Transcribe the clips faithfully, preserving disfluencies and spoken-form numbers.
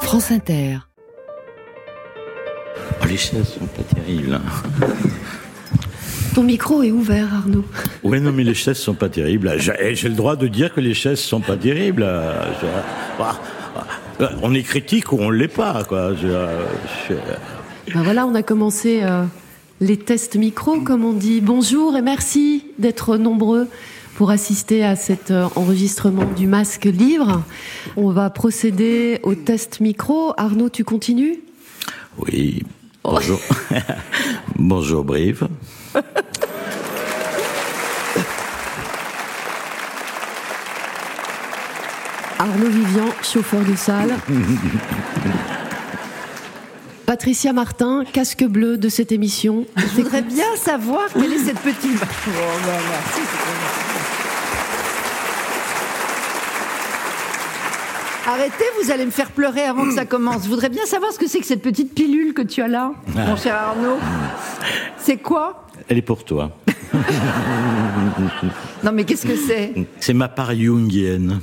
France Inter. Oh, les chaises sont pas terribles. Hein. Ton micro est ouvert, Arnaud. Oui, non, mais les chaises sont pas terribles. J'ai, j'ai le droit de dire que les chaises sont pas terribles. Je, on est critique ou on l'est pas, quoi. Je, je... Ben voilà, on a commencé euh, les tests micro, comme on dit. Bonjour et merci d'être nombreux pour assister à cet euh, enregistrement du Masque Livre. On va procéder au test micro. Arnaud, tu continues ? Oui. Bonjour. Oh. Bonjour, Brive. Arnaud Vivian, chauffeur de salle. Patricia Martin, casque bleu de cette émission. Je voudrais bien savoir quelle est cette petite... Oh, ben, merci. Arrêtez, vous allez me faire pleurer avant que ça commence. Je voudrais bien savoir ce que c'est que cette petite pilule que tu as là, ah. mon cher Arnaud. C'est quoi ? Elle est pour toi. Non mais qu'est-ce que c'est ? C'est ma part jungienne.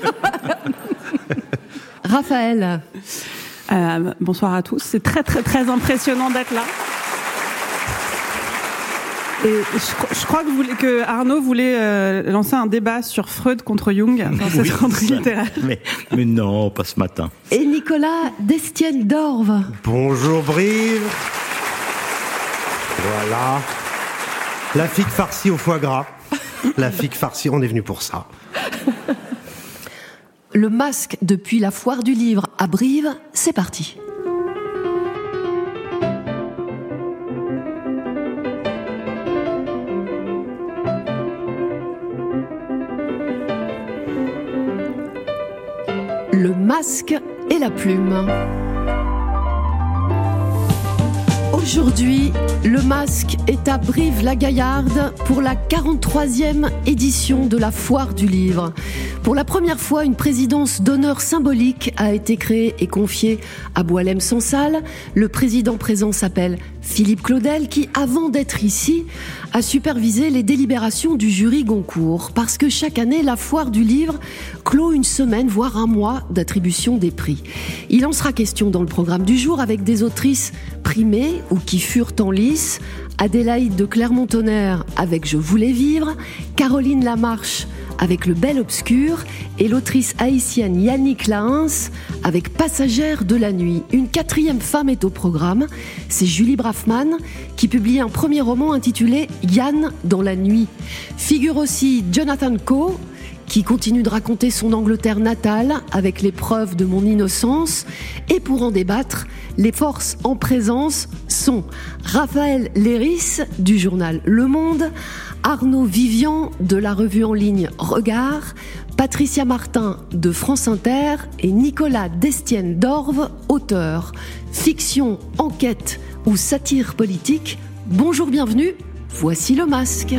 Raphaël. Euh, bonsoir à tous. C'est très très très impressionnant d'être là. Et je, je crois que, vous voulez, que Arnaud voulait euh, lancer un débat sur Freud contre Jung dans cette oui, rentrée littéraire. Mais, mais non, pas ce matin. Et Nicolas Destienne-Dorve. Bonjour Brive. Voilà. La figue farcie au foie gras. La figue farcie, on est venu pour ça. Le Masque depuis la foire du livre à Brive, c'est parti. Le Masque et la plume. Aujourd'hui, le Masque est à Brive-la-Gaillarde pour la quarante-troisième édition de la Foire du Livre. Pour la première fois, une présidence d'honneur symbolique a été créée et confiée à Boualem Sansal. Le président présent s'appelle Philippe Claudel, qui, avant d'être ici, a supervisé les délibérations du jury Goncourt. Parce que chaque année, la Foire du Livre clôt une semaine, voire un mois d'attribution des prix. Il en sera question dans le programme du jour avec des autrices primées ou qui furent en lice, Adélaïde de Clermont-Tonnerre avec Je voulais vivre, Caroline Lamarche avec Le Bel Obscur et l'autrice haïtienne Yannick Lahens avec Passagère de la nuit. Une quatrième femme est au programme, c'est Julie Braffman qui publie un premier roman intitulé Yann dans la nuit. Figure aussi Jonathan Coe qui continue de raconter son Angleterre natale avec les preuves de mon innocence. Et pour en débattre, les forces en présence sont Raphaël Léris du journal Le Monde, Arnaud Vivian de la revue en ligne Regard, Patricia Martin de France Inter et Nicolas Destienne-Dorve, auteur. Fiction, enquête ou satire politique, bonjour, bienvenue, voici le Masque.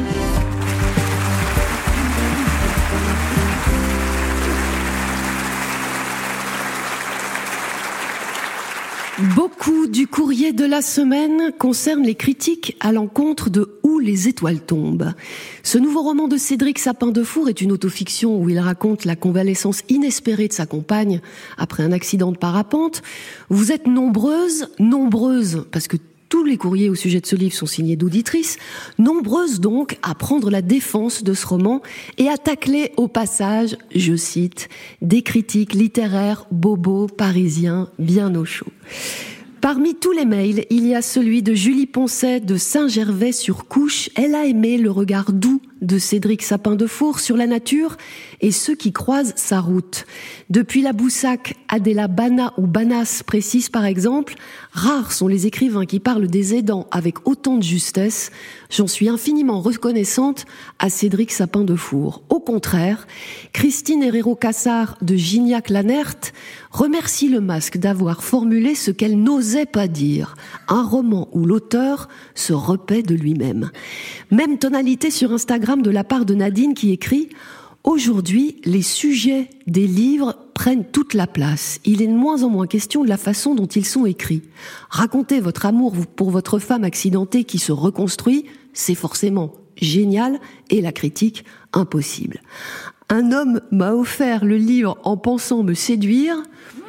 Beaucoup du courrier de la semaine concerne les critiques à l'encontre de Où les étoiles tombent. Ce nouveau roman de Cédric Sapin-Defour est une autofiction où il raconte la convalescence inespérée de sa compagne après un accident de parapente. Vous êtes nombreuses, nombreuses, parce que tous les courriers au sujet de ce livre sont signés d'auditrices, nombreuses donc à prendre la défense de ce roman et à tacler au passage, je cite, des critiques littéraires bobos parisiens bien au chaud. Parmi tous les mails, il y a celui de Julie Poncet de Saint-Gervais-sur-Couche. Elle a aimé le regard doux de Cédric Sapin-Defour sur la nature et ceux qui croisent sa route. Depuis la Boussac, Adéla Bana ou Banas précise par exemple, rares sont les écrivains qui parlent des aidants avec autant de justesse. J'en suis infiniment reconnaissante à Cédric Sapin-Defour. Au contraire, Christine Herrero-Cassard de Gignac-Lanert remercie le Masque d'avoir formulé ce qu'elle n'osait pas dire. Un roman où l'auteur se repaît de lui-même. Même tonalité sur Instagram de la part de Nadine qui écrit « Aujourd'hui, les sujets des livres prennent toute la place. Il est de moins en moins question de la façon dont ils sont écrits. Racontez votre amour pour votre femme accidentée qui se reconstruit, c'est forcément génial et la critique impossible. Un homme m'a offert le livre en pensant me séduire.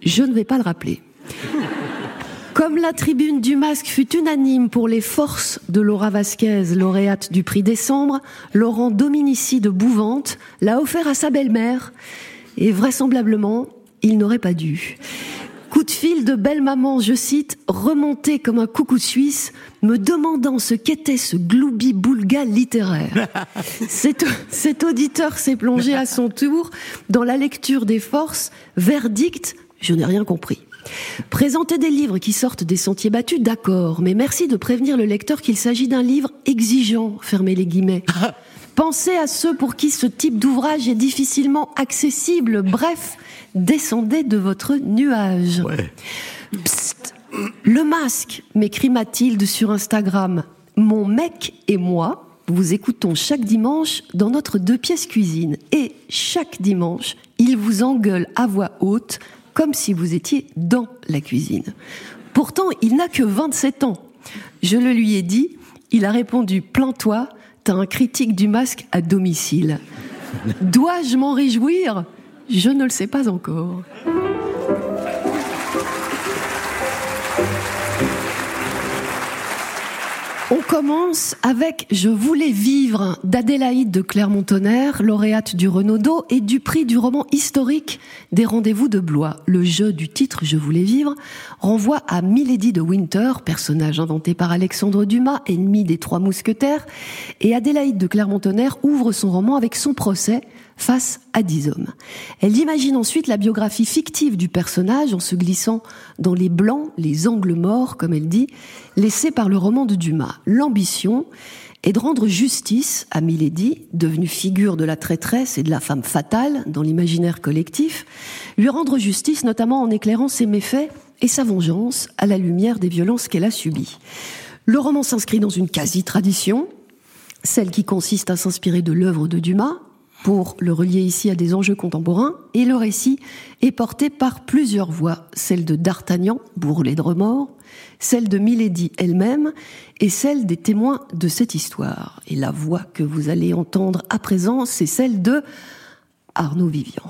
Je ne vais pas le rappeler. Comme la tribune du masque fut unanime pour les forces de Laura Vasquez, lauréate du prix Décembre, Laurent Dominici de Bouvante l'a offert à sa belle-mère. Et vraisemblablement, il n'aurait pas dû. Coup de fil de belle-maman, je cite, remonté comme un coucou suisse, me demandant ce qu'était ce gloubi-boulga littéraire. Cet, cet auditeur s'est plongé à son tour dans la lecture des forces. Verdict, je n'ai rien compris. Présenter des livres qui sortent des sentiers battus, d'accord, mais merci de prévenir le lecteur qu'il s'agit d'un livre exigeant, fermez les guillemets. Pensez à ceux pour qui ce type d'ouvrage est difficilement accessible. Bref, descendez de votre nuage. Ouais. Psst, le masque, m'écrit Mathilde sur Instagram. Mon mec et moi, vous écoutons chaque dimanche dans notre deux pièces cuisine. Et chaque dimanche, il vous engueule à voix haute, comme si vous étiez dans la cuisine. Pourtant, il n'a que vingt-sept ans. Je le lui ai dit, il a répondu « Plains-toi, t'as un critique du masque à domicile. » Dois-je m'en réjouir ? Je ne le sais pas encore. On commence avec « Je voulais vivre » d'Adélaïde de Clermont-Tonnerre, lauréate du Renaudot et du prix du roman historique des Rendez-vous de Blois. Le jeu du titre « Je voulais vivre » renvoie à Milady de Winter, personnage inventé par Alexandre Dumas, ennemi des Trois Mousquetaires, et Adélaïde de Clermont-Tonnerre ouvre son roman avec son procès face à dix hommes. Elle imagine ensuite la biographie fictive du personnage en se glissant dans les blancs, les angles morts, comme elle dit, laissés par le roman de Dumas. L'ambition est de rendre justice à Milady, devenue figure de la traîtresse et de la femme fatale dans l'imaginaire collectif, lui rendre justice notamment en éclairant ses méfaits et sa vengeance à la lumière des violences qu'elle a subies. Le roman s'inscrit dans une quasi-tradition, celle qui consiste à s'inspirer de l'œuvre de Dumas, pour le relier ici à des enjeux contemporains, et le récit est porté par plusieurs voix, celle de D'Artagnan, bourrelé de remords, celle de Milady elle-même, et celle des témoins de cette histoire. Et la voix que vous allez entendre à présent, c'est celle de Arnaud Vivian.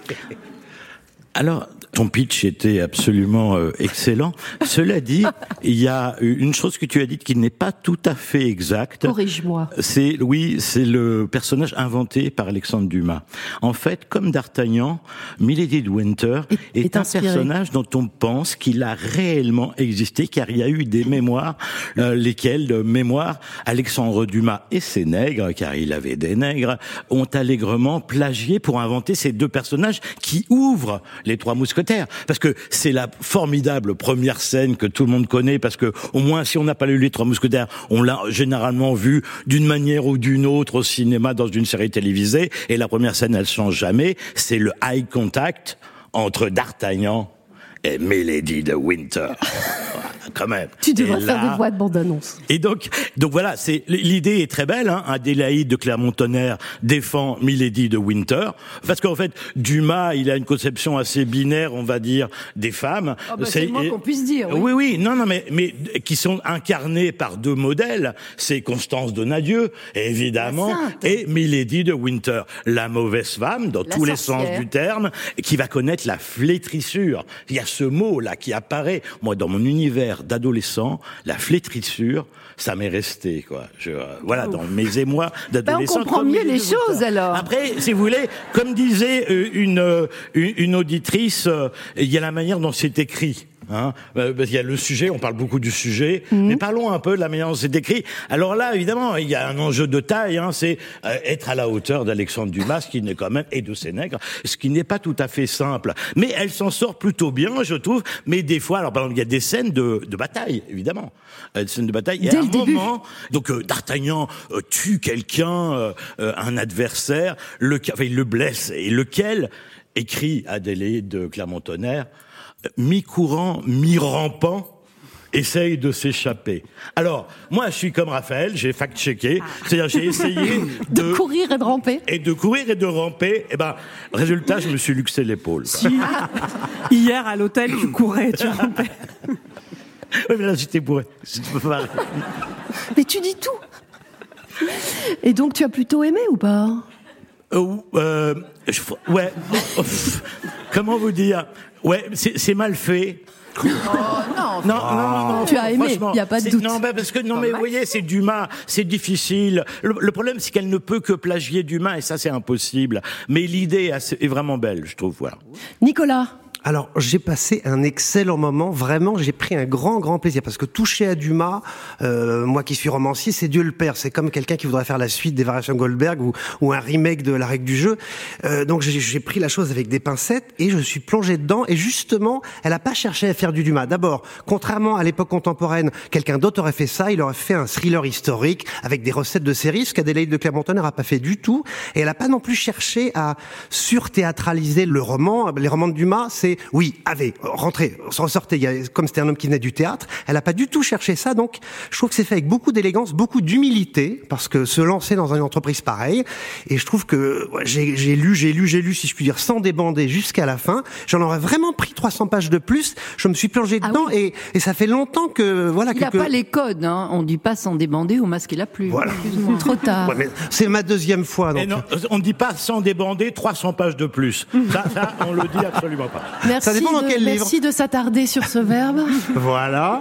Alors, ton pitch était absolument euh, excellent. Cela dit, il y a une chose que tu as dite qui n'est pas tout à fait exacte. Corrige-moi. C'est, oui, c'est le personnage inventé par Alexandre Dumas. En fait, comme D'Artagnan, Milady de Winter est, est, est un inspiré. personnage dont on pense qu'il a réellement existé, car il y a eu des mémoires, euh, lesquelles, de mémoires, Alexandre Dumas et ses nègres, car il avait des nègres, ont allègrement plagié pour inventer ces deux personnages qui ouvrent les Trois Mousquetaires. Parce que c'est la formidable première scène que tout le monde connaît, parce que au moins si on n'a pas lu les Trois Mousquetaires, on l'a généralement vu d'une manière ou d'une autre au cinéma, dans une série télévisée, et la première scène elle change jamais, c'est le eye contact entre D'Artagnan et Milady de Winter. Quand même. Tu devrais et faire là, des voix de bande-annonce. Et donc, donc voilà, c'est l'idée est très belle. Hein. Adélaïde de Clermont-Tonnerre défend Milady de Winter, parce qu'en fait, Dumas, il a une conception assez binaire, on va dire, des femmes. Oh bah, c'est, c'est le moins qu'on puisse dire. Oui, oui, oui non, non, mais mais qui sont incarnées par deux modèles. C'est Constance Donadieu, évidemment, et Milady de Winter, la mauvaise femme dans la tous sorcière. Les sens du terme, qui va connaître la flétrissure. Il y a ce mot là qui apparaît. Moi, dans mon univers d'adolescent, la flétrissure, ça m'est resté, quoi. Je, euh, voilà, dans mes émois d'adolescent. Ben on comprend mieux les choses, alors. Après, si vous voulez, comme disait euh, une, euh, une, une auditrice, euh, il y a la manière dont c'est écrit. Hein, euh, il y a le sujet, on parle beaucoup du sujet, mmh. mais parlons un peu de la manière dont c'est écrit. Alors là, évidemment, il y a un enjeu de taille, hein, c'est euh, être à la hauteur d'Alexandre Dumas, qui n'est quand même, et de ses nègres, ce qui n'est pas tout à fait simple. Mais elle s'en sort plutôt bien, je trouve. Mais des fois, alors par exemple, il y a des scènes de, de bataille, évidemment, euh, des scènes de bataille. Il y a un moment, donc euh, D'Artagnan euh, tue quelqu'un, euh, euh, un adversaire, le, enfin, il le blesse, et lequel écrit Adélaïde de Clermont-Tonnerre, mi-courant, mi-rampant, essaye de s'échapper. Alors, moi, je suis comme Raphaël, j'ai fact-checké, ah. c'est-à-dire j'ai essayé de... de courir et de ramper. Et de courir et de ramper, et ben, résultat, je me suis luxé l'épaule. Si, hier, à l'hôtel, tu courais, tu rampais. Oui, mais là, j'étais bourré. Mais tu dis tout. Et donc, tu as plutôt aimé ou pas ? euh, euh, je, Ouais. Comment vous dire ? Ouais, c'est, c'est mal fait. Oh, non, Non, non, non, Tu as aimé, franchement, il y a pas de c'est- doute. Non, bah, parce que non, mais vous voyez, c'est Dumas, c'est difficile. Le, le problème, c'est qu'elle ne peut que plagier Dumas, et ça, c'est impossible. Mais l'idée est, assez- est vraiment belle, je trouve. Voilà. Nicolas. Alors, j'ai passé un excellent moment. Vraiment, j'ai pris un grand, grand plaisir. Parce que toucher à Dumas, euh, moi qui suis romancier, c'est Dieu le Père. C'est comme quelqu'un qui voudrait faire la suite des Variations Goldberg ou, ou un remake de La Règle du jeu. Euh, donc, j'ai, j'ai pris la chose avec des pincettes et je suis plongé dedans. Et justement, elle a pas cherché à faire du Dumas. D'abord, contrairement à l'époque contemporaine, quelqu'un d'autre aurait fait ça. Il aurait fait un thriller historique avec des recettes de séries, ce qu'Adélaïde de Clermont-Tonnerre n'a pas fait du tout. Et elle a pas non plus cherché à surthéâtraliser le roman. Les romans de Dumas, c'est oui, avait, rentrez, ressortez, il y a, comme c'était un homme qui venait du théâtre, elle a pas du tout cherché ça, donc je trouve que c'est fait avec beaucoup d'élégance, beaucoup d'humilité, parce que se lancer dans une entreprise pareille, et je trouve que ouais, j'ai, j'ai lu, j'ai lu, j'ai lu, si je puis dire, sans débander jusqu'à la fin, j'en aurais vraiment pris trois cents pages de plus, je me suis plongé Ah dedans, oui. et, et ça fait longtemps que, voilà, Il que... n'a que- pas les codes, hein. On dit pas sans débander au masque et la pluie. Voilà. Excuse-moi. Trop tard. Ouais, mais c'est ma deuxième fois, donc... Et non, on ne dit pas sans débander trois cents pages de plus. Ça, ça, on le dit absolument pas. Merci, Ça dépend dans de, quel livre. merci de s'attarder sur ce verbe. Voilà.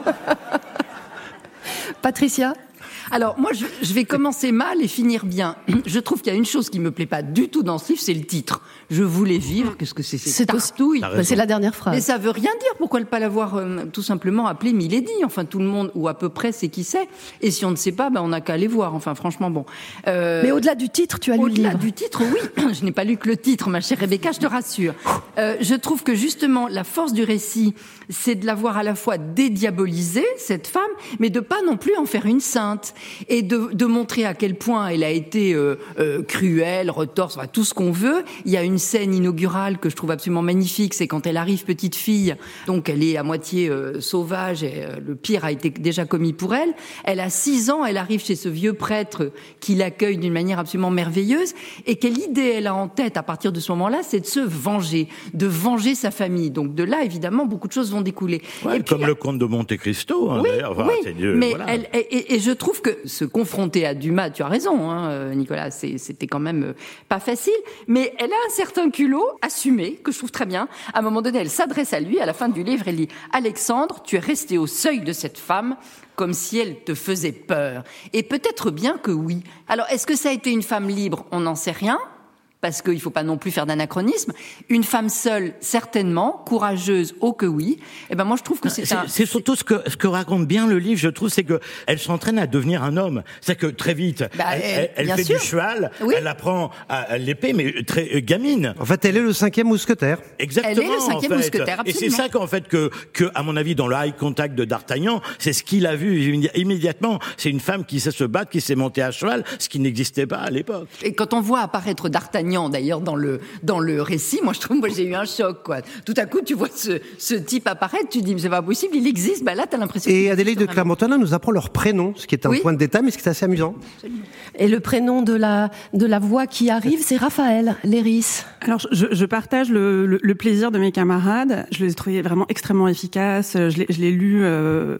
Patricia. Alors moi, je, je vais commencer mal et finir bien. Je trouve qu'il y a une chose qui me plaît pas du tout dans ce livre, c'est le titre. Je voulais vivre. Qu'est-ce que c'est ces C'est aussi- tartouilles? T'as Bah, c'est la dernière phrase. Mais ça veut rien dire. Pourquoi ne pas l'avoir euh, tout simplement appelé Milady? Enfin, tout le monde, ou à peu près, sait qui c'est. Et si on ne sait pas, ben, on n'a qu'à aller voir. Enfin, franchement, bon. Euh, Mais au-delà du titre, tu as lu le Au-delà livre. du titre, oui. Je n'ai pas lu que le titre, ma chère Rebecca, je te rassure. Euh, je trouve que justement, la force du récit, c'est de l'avoir à la fois dédiabolisée, cette femme, mais de pas non plus en faire une sainte. Et de, de montrer à quel point elle a été euh, euh, cruelle, retorse, enfin, tout ce qu'on veut. Il y a une scène inaugurale que je trouve absolument magnifique, c'est quand elle arrive petite fille, donc elle est à moitié euh, sauvage, et euh, le pire a été déjà commis pour elle. Elle a six ans, elle arrive chez ce vieux prêtre qui l'accueille d'une manière absolument merveilleuse, et quelle idée elle a en tête à partir de ce moment-là, c'est de se venger, de venger sa famille. Donc de là, évidemment, beaucoup de choses vont découler. Ouais, et puis, comme le comte de Monte Cristo, hein, oui, d'ailleurs. Enfin, oui, c'est Dieu, mais voilà. elle, et, et- et je trouve que se confronter à Dumas, tu as raison, hein, euh, Nicolas, c'est- c'était quand même euh, pas facile, mais elle a un certain culot assumé, que je trouve très bien. À un moment donné, elle s'adresse à lui, à la fin du livre, elle dit « Alexandre, tu es resté au seuil de cette femme comme si elle te faisait peur. » Et peut-être bien que oui. Alors, est-ce que ça a été une femme libre? On n'en sait rien. Parce qu'il ne faut pas non plus faire d'anachronisme. Une femme seule, certainement, courageuse, oh que oui. Et ben moi, je trouve que c'est, C'est, un... c'est surtout ce que, ce que raconte bien le livre, je trouve, c'est que elle s'entraîne à devenir un homme. C'est que très vite, Bah, elle, euh, elle- elle bien fait sûr. du cheval, Oui. elle apprend à, à l'épée, mais très euh, gamine. En fait, elle est le cinquième mousquetaire. Exactement. Elle est le cinquième en fait. mousquetaire, Et c'est absolument. ça qu'en fait que, que, à mon avis, dans le eye contact de D'Artagnan, c'est ce qu'il a vu immédi- immédiatement. C'est une femme qui sait se battre, qui sait monter à cheval, ce qui n'existait pas à l'époque. Et quand on voit apparaître D'Artagnan, d'ailleurs, dans le, dans le récit, moi, je trouve, moi, j'ai eu un choc, quoi. Tout à coup, tu vois ce, ce type apparaître, tu dis, mais c'est pas possible, il existe. Bah là, t'as l'impression qu'il Et existe Adélaïde de vraiment. Clermont-Tonnerre nous apprend leur prénom, ce qui est un Oui. point de détail, mais ce qui est assez amusant. Et le prénom de la, de la voix qui arrive, c'est Raphaël Léris. Alors, je, je partage le, le, le plaisir de mes camarades. Je les ai trouvés vraiment extrêmement efficaces. Je l'ai, je l'ai lu. Euh,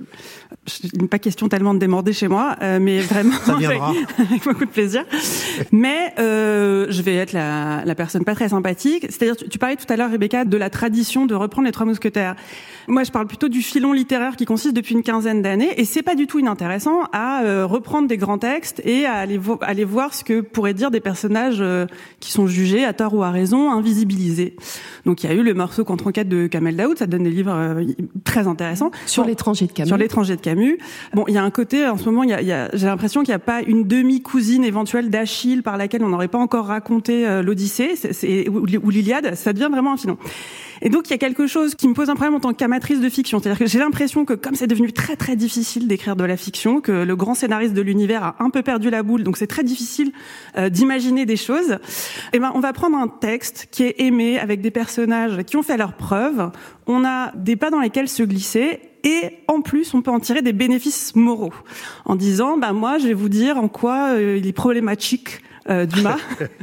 il n'est pas question tellement de déborder chez moi, euh, mais vraiment Ça viendra. avec, avec beaucoup de plaisir. Mais euh, je vais être la, la personne pas très sympathique. C'est-à-dire, tu, tu parlais tout à l'heure, Rebecca, de la tradition de reprendre les Trois Mousquetaires. Moi, je parle plutôt du filon littéraire qui consiste depuis une quinzaine d'années, et c'est pas du tout inintéressant à euh, reprendre des grands textes et à aller, vo- aller voir ce que pourraient dire des personnages euh, qui sont jugés à tort ou à raison, invisibilisés. Donc, il y a eu le morceau contre enquête de Kamel Daoud, ça donne des livres euh, très intéressants. Sur Bon, l'étranger de Camus. Sur l'étranger de Camus. Bon, il y a un côté, en ce moment, il y a, il y a, j'ai l'impression qu'il n'y a pas une demi-cousine éventuelle d'Achille par laquelle on n'aurait pas encore raconté euh, l'Odyssée, c'est, c'est, ou, ou l'Iliade, ça devient vraiment un filon. Et donc, il y a quelque chose qui me pose un problème en tant qu'amatrice de fiction. C'est-à-dire que j'ai l'impression que comme c'est devenu très très difficile d'écrire de la fiction, que le grand scénariste de l'univers a un peu perdu la boule, donc c'est très difficile euh, d'imaginer des choses, eh ben, on va prendre un texte qui est aimé, avec des personnages qui ont fait leurs preuves, on a des pas dans lesquels se glisser, et en plus, on peut en tirer des bénéfices moraux. En disant, bah, moi, je vais vous dire en quoi euh, il est problématique Euh, Dumas.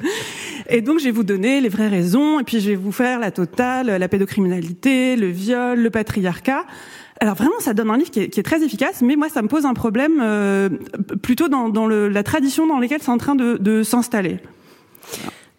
Et donc, je vais vous donner les vraies raisons, et puis je vais vous faire la totale, la pédocriminalité, le viol, le patriarcat. Alors vraiment, ça donne un livre qui est, qui est très efficace, mais moi, ça me pose un problème euh, plutôt dans, dans le, la tradition dans laquelle c'est en train de, de s'installer.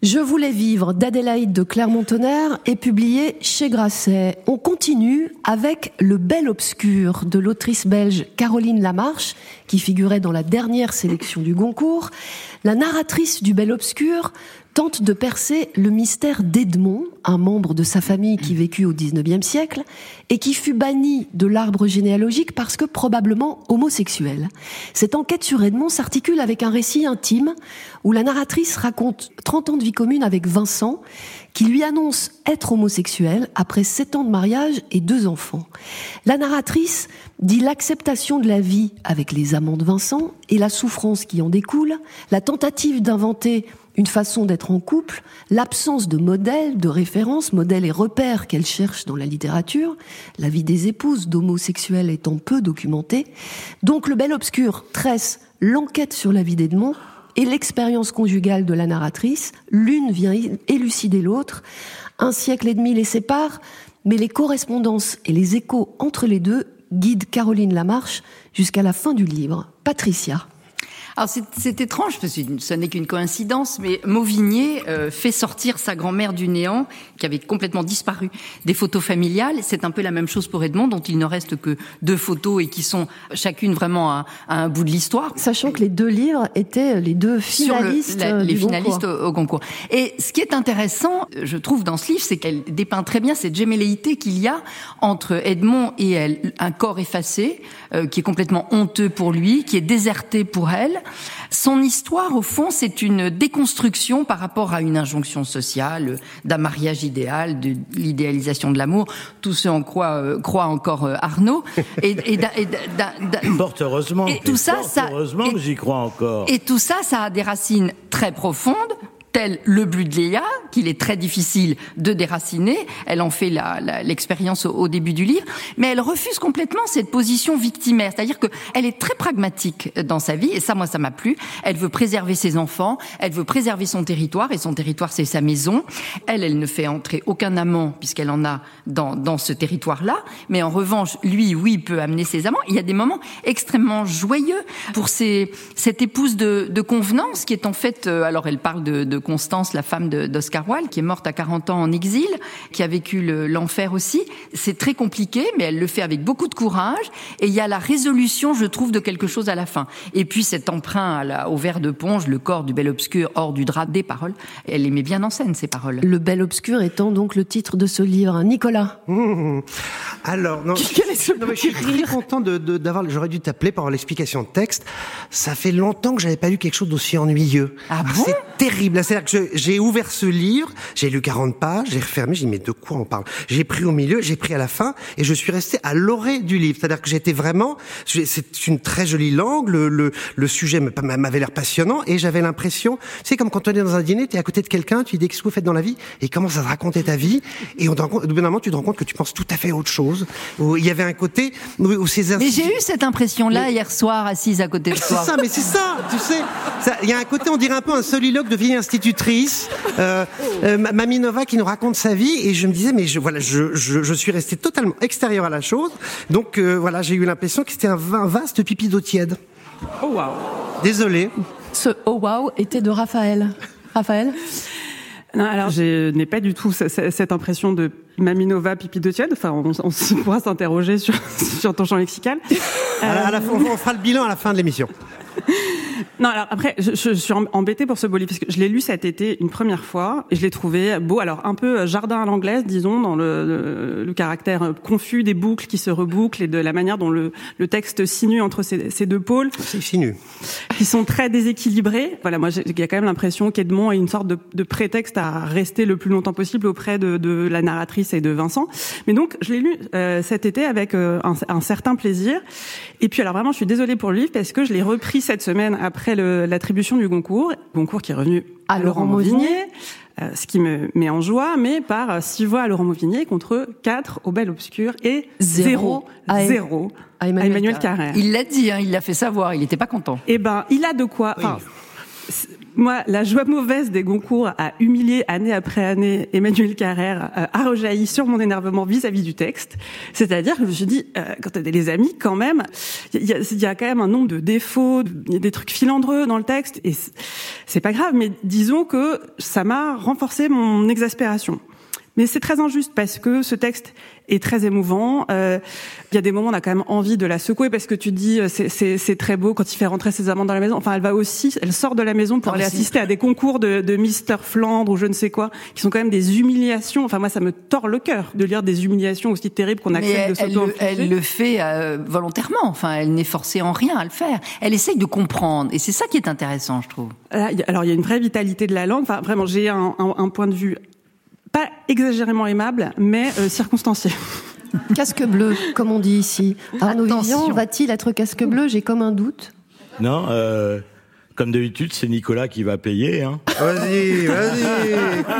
Je voulais vivre d'Adélaïde de Clermont-Tonnerre est publié chez Grasset. On continue avec Le Bel Obscur de l'autrice belge Caroline Lamarche, qui figurait dans la dernière sélection du Goncourt. La narratrice du Bel Obscur tente de percer le mystère d'Edmond, un membre de sa famille qui vécut au dix-neuvième siècle et qui fut banni de l'arbre généalogique parce que probablement homosexuel. Cette enquête sur Edmond s'articule avec un récit intime où la narratrice raconte trente ans de vie commune avec Vincent, qui lui annonce être homosexuel après sept ans de mariage et deux enfants. La narratrice dit l'acceptation de la vie avec les amants de Vincent et la souffrance qui en découle, la tentative d'inventer une façon d'être en couple, l'absence de modèles, de références, modèles et repères qu'elle cherche dans la littérature, la vie des épouses d'homosexuels étant peu documentée. Donc Le Bel Obscur tresse l'enquête sur la vie d'Edmond et l'expérience conjugale de la narratrice. L'une vient élucider l'autre. Un siècle et demi les sépare, mais les correspondances et les échos entre les deux guident Caroline Lamarche jusqu'à la fin du livre. Patricia. Alors c'est, c'est étrange, parce que ce n'est qu'une coïncidence, mais Mauvigné euh, fait sortir sa grand-mère du néant, qui avait complètement disparu des photos familiales. C'est un peu la même chose pour Edmond, dont il ne reste que deux photos et qui sont chacune vraiment à, à un bout de l'histoire. Sachant que les deux livres étaient les deux finalistes Sur le, la, les du finalistes Goncourt. Au, au Goncourt. Et ce qui est intéressant, je trouve, dans ce livre, c'est qu'elle dépeint très bien cette gémelléité qu'il y a entre Edmond et elle. Un corps effacé, euh, qui est complètement honteux pour lui, qui est déserté pour elle. Son histoire, au fond, c'est une déconstruction par rapport à une injonction sociale, d'un mariage idéal, de l'idéalisation de l'amour, tout ce en quoi euh, croit encore euh, Arnaud. Et, et, d'un, et d'un, d'un, Fort heureusement. Et tout ça, Fort ça, heureusement et, que j'y crois encore. Et tout ça, ça a des racines très profondes, tel le bleu de Léa, qu'il est très difficile de déraciner. Elle en fait la, la, l'expérience au, au début du livre, mais elle refuse complètement cette position victimaire. C'est-à-dire que elle est très pragmatique dans sa vie, et ça, moi, ça m'a plu. Elle veut préserver ses enfants, elle veut préserver son territoire, et son territoire, c'est sa maison. Elle, elle ne fait entrer aucun amant, puisqu'elle en a dans, dans ce territoire-là, mais en revanche, lui, oui, peut amener ses amants. Il y a des moments extrêmement joyeux pour ces, cette épouse de, de convenance, qui est en fait, euh, alors elle parle de, de Constance, la femme de, d'Oscar Wilde, qui est morte à quarante ans en exil, qui a vécu le, l'enfer aussi. C'est très compliqué, mais elle le fait avec beaucoup de courage. Et il y a la résolution, je trouve, de quelque chose à la fin. Et puis cet emprunt à la, au verre de Ponge, le corps du Bel Obscur hors du drap des paroles. Elle les met bien en scène, ces paroles. Le Bel Obscur étant donc le titre de ce livre. Nicolas. Mmh. Alors, non, Quel est ce non, mais je suis très content de, de, d'avoir, j'aurais dû t'appeler pour avoir l'explication de texte. Ça fait longtemps que j'avais pas lu quelque chose d'aussi ennuyeux. Ah bon ? C'est terrible. C'est-à-dire que je, j'ai ouvert ce livre, j'ai lu quarante pages, j'ai refermé, j'ai dit, mais de quoi on parle? J'ai pris au milieu, j'ai pris à la fin, et je suis resté à l'orée du livre. C'est-à-dire que j'étais vraiment, c'est une très jolie langue, le, le, le sujet m'avait l'air passionnant, et j'avais l'impression, c'est comme quand on est dans un dîner, t'es à côté de quelqu'un, tu lui dis, qu'est-ce que vous faites dans la vie? Et il commence à te raconter ta vie, et on te rend compte, au bout d'un moment, tu te rends compte que tu penses tout à fait à autre chose, où il y avait un côté, où, où ces Mais j'ai eu cette impression-là mais... hier soir, assise à côté de toi. C'est ça, mais c'est ça, tu sais. Il y a un côté, on dirait un peu un soliloque de vieille institutrice, euh, euh, Mamie Nova qui nous raconte sa vie, et je me disais, mais je, voilà, je, je, je suis resté totalement extérieur à la chose, donc euh, voilà, j'ai eu l'impression que c'était un, un vaste pipi d'eau tiède. Oh waouh. Désolé. Ce oh wow était de Raphaël. Raphaël? Non, alors je n'ai pas du tout cette impression de Mamie Nova, pipi de tiède. Enfin, on, on pourra s'interroger sur, sur ton champ lexical. À la, à la, on, on fera le bilan à la fin de l'émission. Non, alors après, je, je suis embêtée pour ce beau livre, parce que je l'ai lu cet été une première fois, et je l'ai trouvé beau, alors un peu jardin à l'anglaise, disons, dans le, le, le caractère confus des boucles qui se rebouclent, et de la manière dont le, le texte sinue entre ces, ces deux pôles. C'est sinue. Qui sont très déséquilibrés. Voilà, moi, il y a quand même l'impression qu'Edmond est une sorte de, de prétexte à rester le plus longtemps possible auprès de, de la narratrice et de Vincent. Mais donc, je l'ai lu euh, cet été avec euh, un, un certain plaisir. Et puis, alors vraiment, je suis désolée pour le livre, parce que je l'ai repris cette semaine après le, l'attribution du Goncourt, Goncourt qui est revenu à, à Laurent Mauvigné, euh, ce qui me met en joie, mais par six voix à Laurent Mauvigné contre quatre au Bel Obscur et zéro, à, zéro à Emmanuel, à Emmanuel Carrère. Il l'a dit, hein, il l'a fait savoir, il n'était pas content. Eh ben, il a de quoi. Oui. Moi, la joie mauvaise des Goncourt a humilié année après année Emmanuel Carrère, euh, a rejailli sur mon énervement vis-à-vis du texte. C'est-à-dire que je me suis dit, euh, quand t'as les amis, quand même, il y a, y a quand même un nombre de défauts, il y a des trucs filandreux dans le texte, et c'est pas grave, mais disons que ça m'a renforcé mon exaspération. Mais c'est très injuste parce que ce texte est très émouvant. Euh, il y a des moments où on a quand même envie de la secouer parce que tu dis c'est, c'est, c'est très beau quand il fait rentrer ses amants dans la maison. Enfin, elle va aussi, elle sort de la maison pour non, aller assister à des concours de, de Mister Flandre ou je ne sais quoi, qui sont quand même des humiliations. Enfin, moi, ça me tord le cœur de lire des humiliations aussi terribles qu'on accepte elle, de s'auto-infliger. Elle, elle le fait euh, volontairement. Enfin, elle n'est forcée en rien à le faire. Elle essaye de comprendre, et c'est ça qui est intéressant, je trouve. Alors, il y a une vraie vitalité de la langue. Enfin, vraiment, j'ai un, un, un point de vue pas exagérément aimable, mais euh, circonstancié. Casque bleu, comme on dit ici. Arnaud Vivian, va-t-il être casque bleu ? J'ai comme un doute. Non, euh, comme d'habitude, c'est Nicolas qui va payer. Hein. Vas-y, vas-y.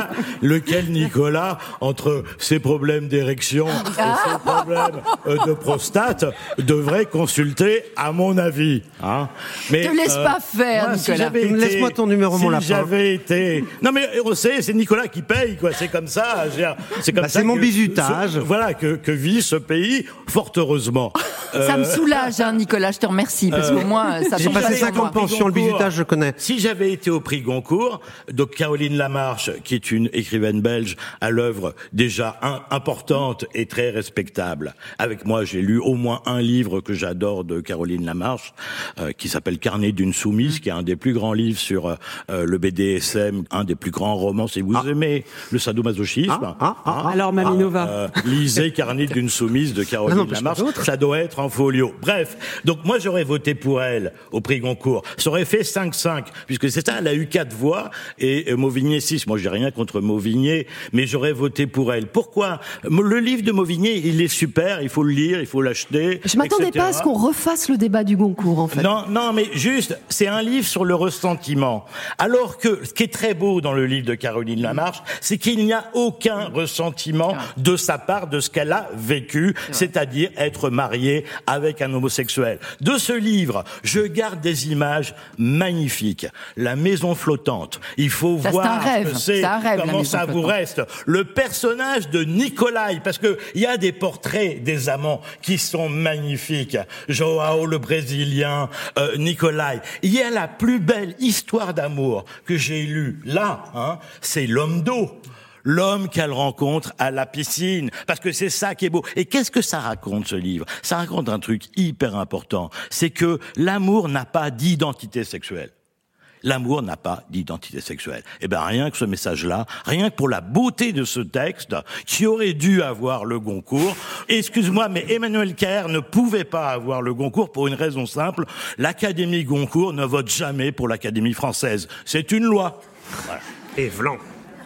Lequel Nicolas, entre ses problèmes d'érection et ses problèmes euh, de prostate, devrait consulter, à mon avis. Hein. Mais, te laisse euh, pas faire, moi, Nicolas. Si été, Laisse-moi ton numéro, si mon lapin. j'avais été... Non mais on sait, c'est Nicolas qui paye, quoi. C'est comme ça. C'est comme bah, ça. C'est mon que, bizutage. Ce, voilà que, que vit ce pays, fort heureusement. Ça me soulage, hein, Nicolas. Je te remercie parce euh, qu'au moins ça. J'ai passé cinquante pensions, le bizutage, je connais. Si j'avais été au prix Goncourt, donc Caroline Lamarche, qui est une écrivaine belge à l'œuvre déjà un, importante et très respectable. Avec moi, j'ai lu au moins un livre que j'adore de Caroline Lamarche, euh, qui s'appelle Carnet d'une soumise, qui est un des plus grands livres sur euh, le B D S M, un des plus grands romans. Si vous ah. aimez le sadomasochisme, ah, ah, ah, ah, alors Maminova, euh, lisez Carnet d'une soumise de Caroline non, non, Lamarche. Ça doit être en folio. Bref, donc moi j'aurais voté pour elle au prix Goncourt. Ça aurait fait cinq cinq, puisque c'est ça, elle a eu quatre voix et euh, Mauvigné six. Moi j'ai rien contre Mauvigné, mais j'aurais voté pour elle. Pourquoi ? Le livre de Mauvigné, il est super, il faut le lire, il faut l'acheter. Je m'attendais et cetera. pas à ce qu'on refasse le débat du Goncourt, en fait. Non, non, mais juste, c'est un livre sur le ressentiment. Alors que ce qui est très beau dans le livre de Caroline Lamarche, c'est qu'il n'y a aucun ressentiment de sa part de ce qu'elle a vécu, c'est-à-dire être mariée avec un homosexuel. De ce livre, je garde des images magnifiques. La maison flottante. Il faut ça, voir c'est un rêve. ce que c'est, c'est un rêve, comment ça vous reste. Le personnage de Nicolai, parce que il y a des portraits des amants qui sont magnifiques. Joao le Brésilien, euh, Nicolai. Il y a la plus belle histoire d'amour que j'ai lue là, hein, c'est L'homme d'eau. L'homme qu'elle rencontre à la piscine, parce que c'est ça qui est beau. Et qu'est-ce que ça raconte, ce livre ? Ça raconte un truc hyper important, c'est que l'amour n'a pas d'identité sexuelle. L'amour n'a pas d'identité sexuelle. Eh ben, rien que ce message-là, rien que pour la beauté de ce texte, qui aurait dû avoir le Goncourt. Excuse-moi, mais Emmanuel Carrère ne pouvait pas avoir le Goncourt pour une raison simple. L'Académie Goncourt ne vote jamais pour l'Académie française. C'est une loi. Voilà. Et vlan.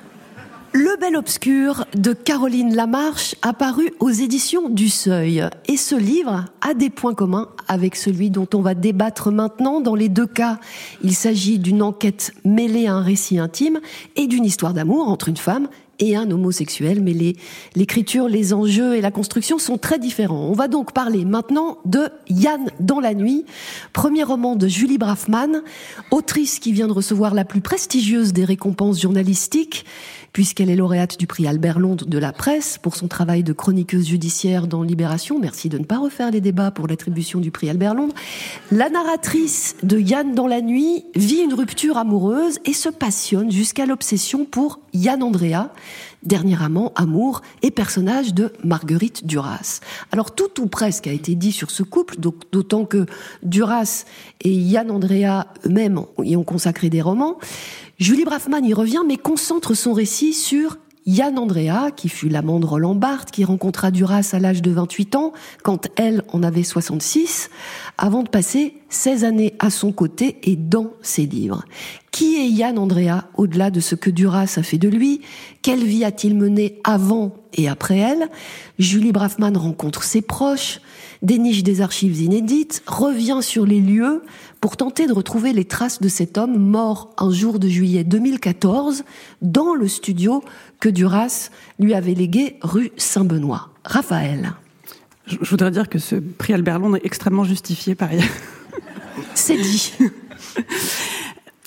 Le Bel Obscur de Caroline Lamarche apparu aux éditions du Seuil. Et ce livre a des points communs avec celui dont on va débattre maintenant. Dans les deux cas, il s'agit d'une enquête mêlée à un récit intime et d'une histoire d'amour entre une femme et un homosexuel, mais les, l'écriture, les enjeux et la construction sont très différents. On va donc parler maintenant de Yann dans la nuit, premier roman de Julie Brafman, autrice qui vient de recevoir la plus prestigieuse des récompenses journalistiques, puisqu'elle est lauréate du prix Albert Londres de la presse pour son travail de chroniqueuse judiciaire dans Libération. Merci de ne pas refaire les débats pour l'attribution du prix Albert Londres. La narratrice de Yann dans la nuit vit une rupture amoureuse et se passionne jusqu'à l'obsession pour Yann Andrea, dernier amant, amour et personnage de Marguerite Duras. Alors tout ou presque a été dit sur ce couple, d'autant que Duras et Yann Andrea eux-mêmes y ont consacré des romans. Julie Brafman y revient, mais concentre son récit sur Yann Andrea, qui fut l'amant de Roland Barthes, qui rencontra Duras à l'âge de vingt-huit ans, quand elle en avait soixante-six, avant de passer seize années à son côté et dans ses livres. Qui est Yann Andrea, au-delà de ce que Duras a fait de lui ? Quelle vie a-t-il menée avant et après elle ? Julie Brafman rencontre ses proches, déniche des archives inédites, revient sur les lieux pour tenter de retrouver les traces de cet homme mort un jour de juillet deux mille quatorze dans le studio que Duras lui avait légué rue Saint-Benoît. Raphaël. Je voudrais dire que ce prix Albert Londres est extrêmement justifié par ailleurs. C'est dit.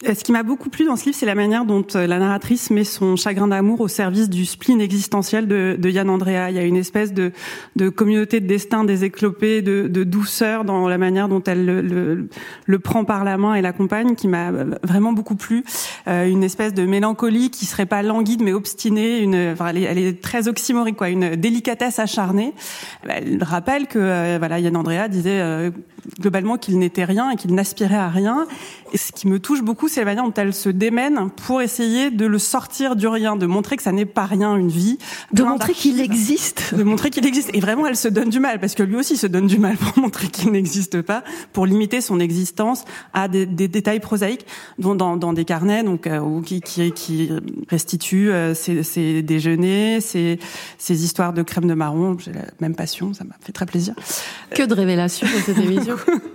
Ce qui m'a beaucoup plu dans ce livre, c'est la manière dont la narratrice met son chagrin d'amour au service du spleen existentiel de, de Yann Andrea. Il y a une espèce de, de communauté de destin déséclopée, de, de douceur dans la manière dont elle le, le, le prend par la main et l'accompagne, qui m'a vraiment beaucoup plu. Euh, une espèce de mélancolie qui serait pas languide mais obstinée. Une, enfin, elle est, elle est très oxymorique, quoi. Une délicatesse acharnée. Elle rappelle que euh, voilà, Yann Andrea disait euh, globalement qu'il n'était rien et qu'il n'aspirait à rien. Et ce qui me touche beaucoup, c'est la manière dont elle se démène pour essayer de le sortir du rien, de montrer que ça n'est pas rien, une vie. De montrer qu'il existe. De montrer qu'il existe. Et vraiment, elle se donne du mal, parce que lui aussi se donne du mal pour montrer qu'il n'existe pas, pour limiter son existence à des, des détails prosaïques, dont dans, dans des carnets, donc, euh, ou qui, qui, qui restituent euh, ses, ses déjeuners, ses, ses histoires de crème de marron. J'ai la même passion, ça m'a fait très plaisir. Que de révélations dans cette émission.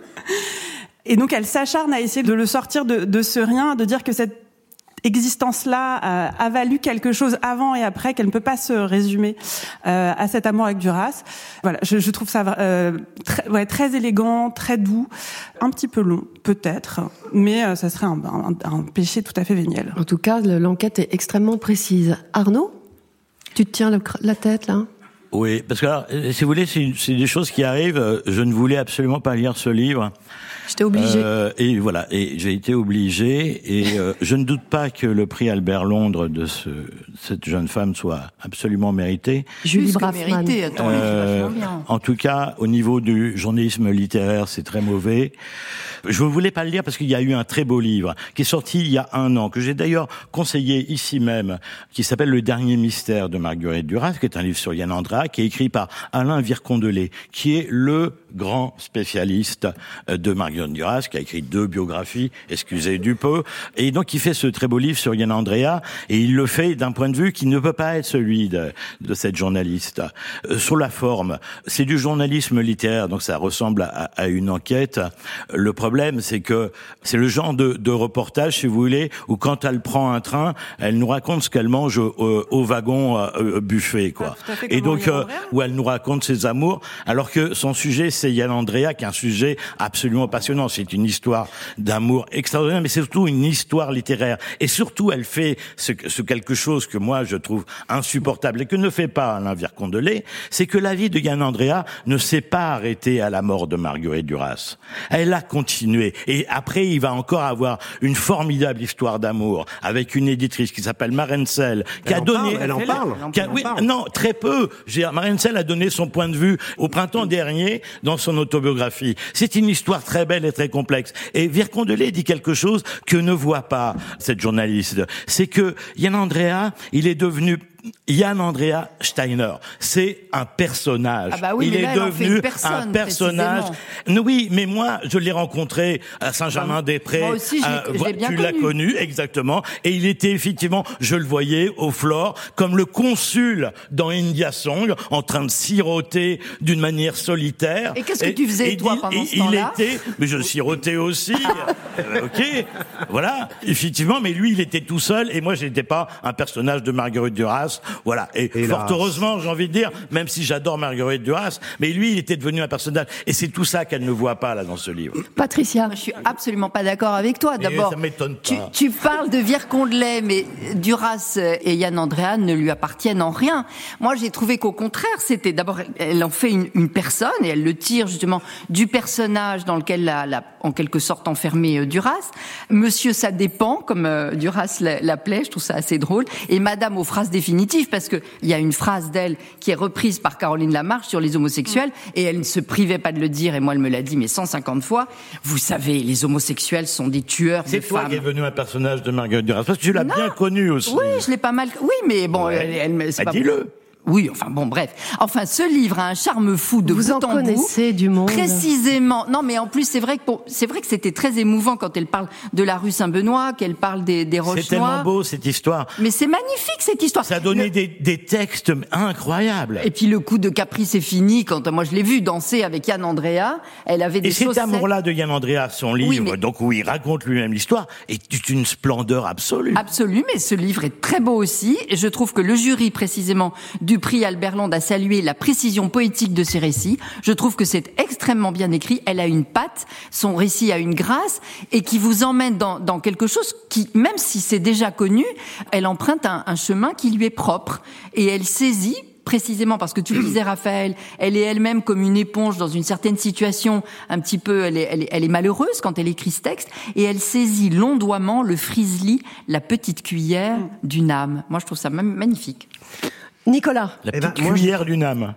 Et donc, elle s'acharne à essayer de le sortir de, de ce rien, de dire que cette existence-là euh, a valu quelque chose avant et après, qu'elle ne peut pas se résumer euh, à cet amour avec Duras. Voilà, je, je trouve ça euh, très, ouais, très élégant, très doux, un petit peu long, peut-être, mais euh, ça serait un, un, un péché tout à fait véniel. En tout cas, l'enquête est extrêmement précise. Arnaud, tu te tiens le, la tête, là ? Oui, parce que, alors, si vous voulez, c'est, c'est des choses qui arrivent. Je ne voulais absolument pas lire ce livre. J'étais obligé. Euh, et voilà, et j'ai été obligé. Et euh, je ne doute pas que le prix Albert Londres de ce, cette jeune femme soit absolument mérité. Julie Plus que Braffman. mérité, attends, Euh, c'est vachement bien. en tout cas, au niveau du journalisme littéraire, c'est très mauvais. Je ne voulais pas le lire parce qu'il y a eu un très beau livre qui est sorti il y a un an, que j'ai d'ailleurs conseillé ici même, qui s'appelle Le Dernier Mystère de Marguerite Duras, qui est un livre sur Yann Andrea, qui est écrit par Alain Vircondelet, qui est le grand spécialiste de Marguerite Duras, qui a écrit deux biographies, excusez du peu, et donc il fait ce très beau livre sur Yann Andrea, et il le fait d'un point de vue qui ne peut pas être celui de, de cette journaliste. Euh, sur la forme, c'est du journalisme littéraire, donc ça ressemble à, à une enquête. Le problème, c'est que c'est le genre de, de reportage, si vous voulez, où quand elle prend un train, elle nous raconte ce qu'elle mange au, au, au wagon euh, buffet, quoi. Ah, et donc, euh, où elle nous raconte ses amours, alors que son sujet, c'est Yann Andrea, qui est un sujet absolument passionnant. C'est une histoire d'amour extraordinaire, mais c'est surtout une histoire littéraire. Et surtout, elle fait ce, ce quelque chose que moi, je trouve insupportable, et que ne fait pas Alain Vircondelet, c'est que la vie de Yann Andrea ne s'est pas arrêtée à la mort de Marguerite Duras. Elle a continué. Et après, il va encore avoir une formidable histoire d'amour avec une éditrice qui s'appelle Marencel, qui Elle a en donné... parle, elle en parle. qui a- Elle en oui, parle. non, très peu. J'ai- Marencel a donné son point de vue au printemps dernier dans son autobiographie. C'est une histoire très belle et très complexe. Et Vircondelet dit quelque chose que ne voit pas cette journaliste. C'est que Yann Andrea, il est devenu Yann Andrea Steiner, c'est un personnage. Ah bah oui, il mais est là, elle en fait devenu une personne, un personnage. précisément. Oui, mais moi, je l'ai rencontré à Saint-Germain-des-Prés. Moi aussi, je l'ai- Euh, je l'ai voi- bien tu l'as connu. connu, exactement. Et il était effectivement, je le voyais au Flore, comme le consul dans India Song, en train de siroter d'une manière solitaire. Et qu'est-ce que tu faisais, toi, il- pendant ce il temps-là était, mais je sirotais aussi. Euh, ok, voilà, effectivement. Mais lui, il était tout seul, et moi, je n'étais pas un personnage de Marguerite Duras. Voilà. Et, Et fort là- heureusement, j'ai envie de dire, même si j'adore Marguerite Duras, mais lui, il était devenu un personnage. Et c'est tout ça qu'elle ne voit pas là dans ce livre. Patricia. Moi, je suis absolument pas d'accord avec toi. Mais D'abord, ça m'étonne pas. tu, tu parles de Vircondelet, mais Duras et Yann Andrea ne lui appartiennent en rien. Moi, j'ai trouvé qu'au contraire, c'était d'abord, elle en fait une, une personne et elle le tire justement du personnage dans lequel la, la en quelque sorte enfermé euh, Duras. Monsieur, ça dépend, comme euh, Duras l'a- l'appelait, je trouve ça assez drôle. Et Madame aux phrases définitives, parce que il y a une phrase d'elle qui est reprise par Caroline Lamarche sur les homosexuels, et elle ne se privait pas de le dire, et moi elle me l'a dit mais cent cinquante fois. Vous savez, les homosexuels sont des tueurs de C'est toi femmes. qui es devenu un personnage de Marguerite Duras, parce que tu l'as Non. bien connu aussi. Oui, je l'ai pas mal. Oui, mais bon, Ouais. elle, elle, me- c'est Bah, pas dis-le. Oui, enfin bon, bref. Enfin, ce livre a un charme fou de Vous bout en en bout. connaissez du monde. Précisément. Non, mais en plus, c'est vrai que pour- c'est vrai que c'était très émouvant quand elle parle de la rue Saint-Benoît, qu'elle parle des, des roches C'est tellement noires. beau cette histoire. Mais c'est magnifique cette histoire. Ça a donné Le- des, des textes incroyables. Et puis le coup de Caprice est fini quand moi je l'ai vu danser avec Yann Andrea. Elle avait des Et cet chaussettes. amour-là de Yann Andrea, son livre, Oui, mais- donc où il raconte lui-même l'histoire, est une splendeur absolue. Absolument, mais ce livre est très beau aussi. Et je trouve que le jury, précisément, du du prix Albert Londres a salué la précision poétique de ses récits. Je trouve que c'est extrêmement bien écrit. Elle a une patte, son récit a une grâce et qui vous emmène dans, dans quelque chose qui, même si c'est déjà connu, elle emprunte un, un chemin qui lui est propre et elle saisit. Précisément parce que tu le disais, Raphaël, elle est elle-même comme une éponge dans une certaine situation, un petit peu, elle est, elle est, elle est malheureuse quand elle écrit ce texte, et elle saisit l'ondoiement, le frisli, la petite cuillère d'une âme. Moi, je trouve ça magnifique. Nicolas. La Eh ben, petite moi, cuillère d'une âme.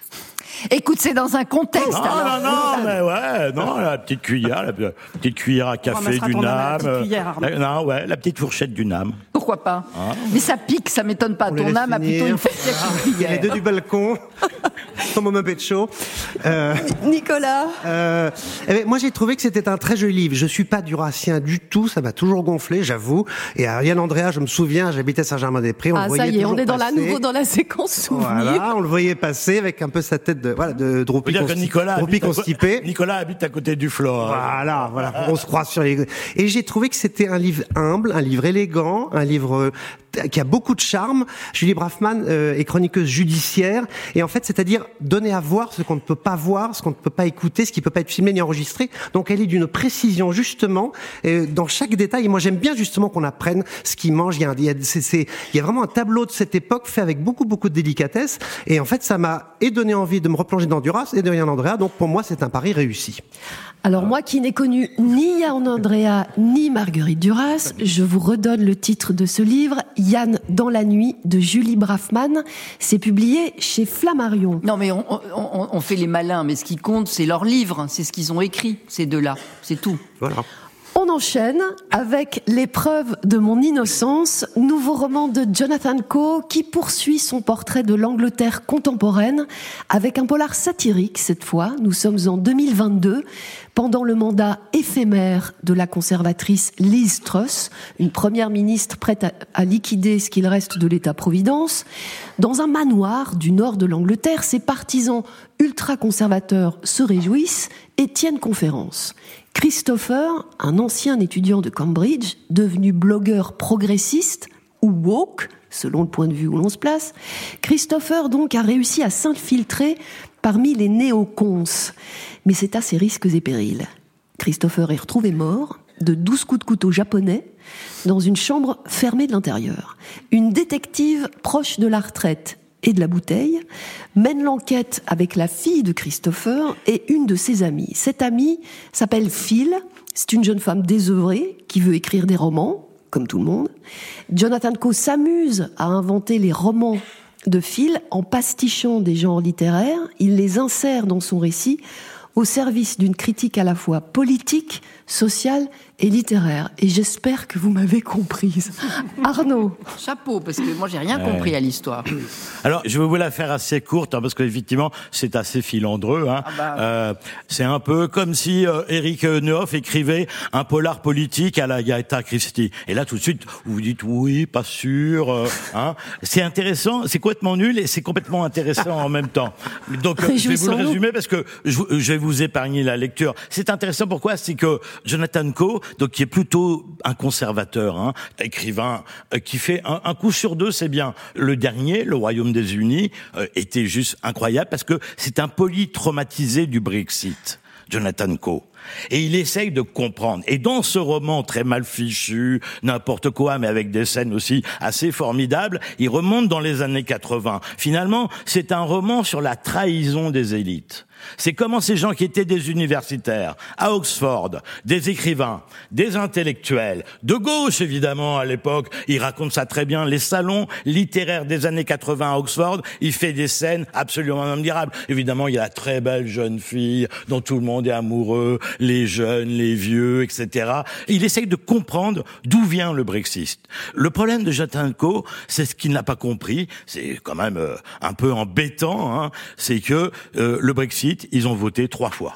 Écoute, c'est dans un contexte. Non, alors. non, non, mais ouais, non, la petite cuillère, la petite cuillère à café ramassera ton d'une âme à la âme. petite cuillère, Arnaud. euh, non, ouais, la petite fourchette d'une âme. Pourquoi pas Ah. Mais ça pique, ça m'étonne pas. On les Ton laisse âme a finir. plutôt une fourchette qu'une Il y a les cuillère. deux du balcon. Comme au Muppet Show. Euh, Nicolas. euh, eh ben, moi, j'ai trouvé que c'était un très joli livre. Je suis pas durassien du tout. Ça m'a toujours gonflé, j'avoue. Et Ariane Andrea, je me souviens, j'habitais Saint-Germain-des-Prés. On Ah, le ça voyait y est, on toujours est dans la passer. nouveau dans la séquence souvenir. Voilà, on le voyait passer avec un peu sa tête de, voilà, de Faut Droupy dire que consti- Nicolas Droupy habite, à, constipé. Nicolas habite à côté du Flore. Voilà, voilà, on se croise sur les... Et j'ai trouvé que c'était un livre humble, un livre élégant, un livre euh, qui a beaucoup de charme. Julie Braffman euh, est chroniqueuse judiciaire, et en fait, c'est-à-dire donner à voir ce qu'on ne peut pas voir, ce qu'on ne peut pas écouter, ce qui peut pas être filmé ni enregistré. Donc elle est d'une précision, justement, euh, dans chaque détail. Et moi, j'aime bien justement qu'on apprenne ce qu'il mange. Il y a, un, il y a, c'est, c'est, il y a vraiment un tableau de cette époque fait avec beaucoup, beaucoup de délicatesse. Et en fait, ça m'a et donné envie de me replonger dans Duras et de Yann Andrea. Donc pour moi, c'est un pari réussi. Alors moi qui n'ai connu ni Yann Andrea ni Marguerite Duras, je vous redonne le titre de ce livre, Yann dans la nuit de Julie Braffman. C'est publié chez Flammarion. Non, mais on, on, on fait les malins, mais ce qui compte, c'est leur livre, c'est ce qu'ils ont écrit, ces deux-là, c'est tout. Voilà. On enchaîne avec L'épreuve de mon innocence, nouveau roman de Jonathan Coe qui poursuit son portrait de l'Angleterre contemporaine avec un polar satirique cette fois. Nous sommes en deux mille vingt-deux, pendant le mandat éphémère de la conservatrice Liz Truss, une première ministre prête à, à liquider ce qu'il reste de l'État-providence. Dans un manoir du nord de l'Angleterre, ses partisans ultra-conservateurs se réjouissent et tiennent conférence. Christopher, un ancien étudiant de Cambridge, devenu blogueur progressiste ou woke, selon le point de vue où l'on se place, Christopher donc a réussi à s'infiltrer parmi les néocons. Mais c'est à ses risques et périls. Christopher est retrouvé mort de douze coups de couteau japonais dans une chambre fermée de l'intérieur. Une détective proche de la retraite et de la bouteille mène l'enquête avec la fille de Christopher et une de ses amies. Cette amie s'appelle Phil, c'est une jeune femme désœuvrée qui veut écrire des romans, comme tout le monde. Jonathan Coe s'amuse à inventer les romans de Phil en pastichant des genres littéraires. Il les insère dans son récit au service d'une critique à la fois politique, sociale et littéraire. Et j'espère que vous m'avez comprise. Arnaud. Chapeau, parce que moi j'ai rien Ouais. compris à l'histoire. Alors, je vais vous la faire assez courte, hein, parce qu'effectivement, c'est assez filandreux. Hein. Ah bah. euh, c'est un peu comme si euh, Éric Neuhoff écrivait un polar politique à la Agatha Christie. Et là, tout de suite, vous vous dites oui, pas sûr. Euh, hein. C'est intéressant, c'est complètement nul et c'est complètement intéressant en même temps. Donc, euh, je vais vous le Réjouissons-nous. résumer parce que je, je vais vous épargner la lecture. C'est intéressant pourquoi? C'est que Jonathan Coe, donc qui est plutôt un conservateur, hein, écrivain, euh, qui fait un, un coup sur deux, c'est bien. Le dernier, Le Royaume des Unis, euh, était juste incroyable parce que c'est un polytraumatisé du Brexit, Jonathan Coe. Et il essaye de comprendre. Et dans ce roman très mal fichu, n'importe quoi, mais avec des scènes aussi assez formidables, il remonte dans les années quatre-vingts. Finalement, c'est un roman sur la trahison des élites. C'est comment ces gens qui étaient des universitaires, à Oxford, des écrivains, des intellectuels, de gauche évidemment à l'époque, il raconte ça très bien, les salons littéraires des années quatre-vingts à Oxford, il fait des scènes absolument admirables. Évidemment, il y a la très belle jeune fille dont tout le monde est amoureux, les jeunes, les vieux, et cetera. Il essaye de comprendre d'où vient le Brexit. Le problème de Jonathan Coe, c'est ce qu'il n'a pas compris, c'est quand même euh, un peu embêtant, hein, c'est que euh, le Brexit, ils ont voté trois fois.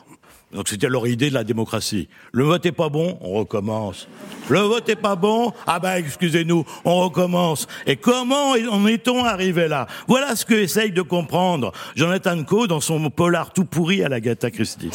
Donc c'était leur idée de la démocratie. Le vote est pas bon, on recommence. Le vote est pas bon, ah ben excusez-nous, on recommence. Et comment en est-on arrivé là? Voilà ce que essaye de comprendre Jonathan Coe dans son polar tout pourri à l'Agatha Christie.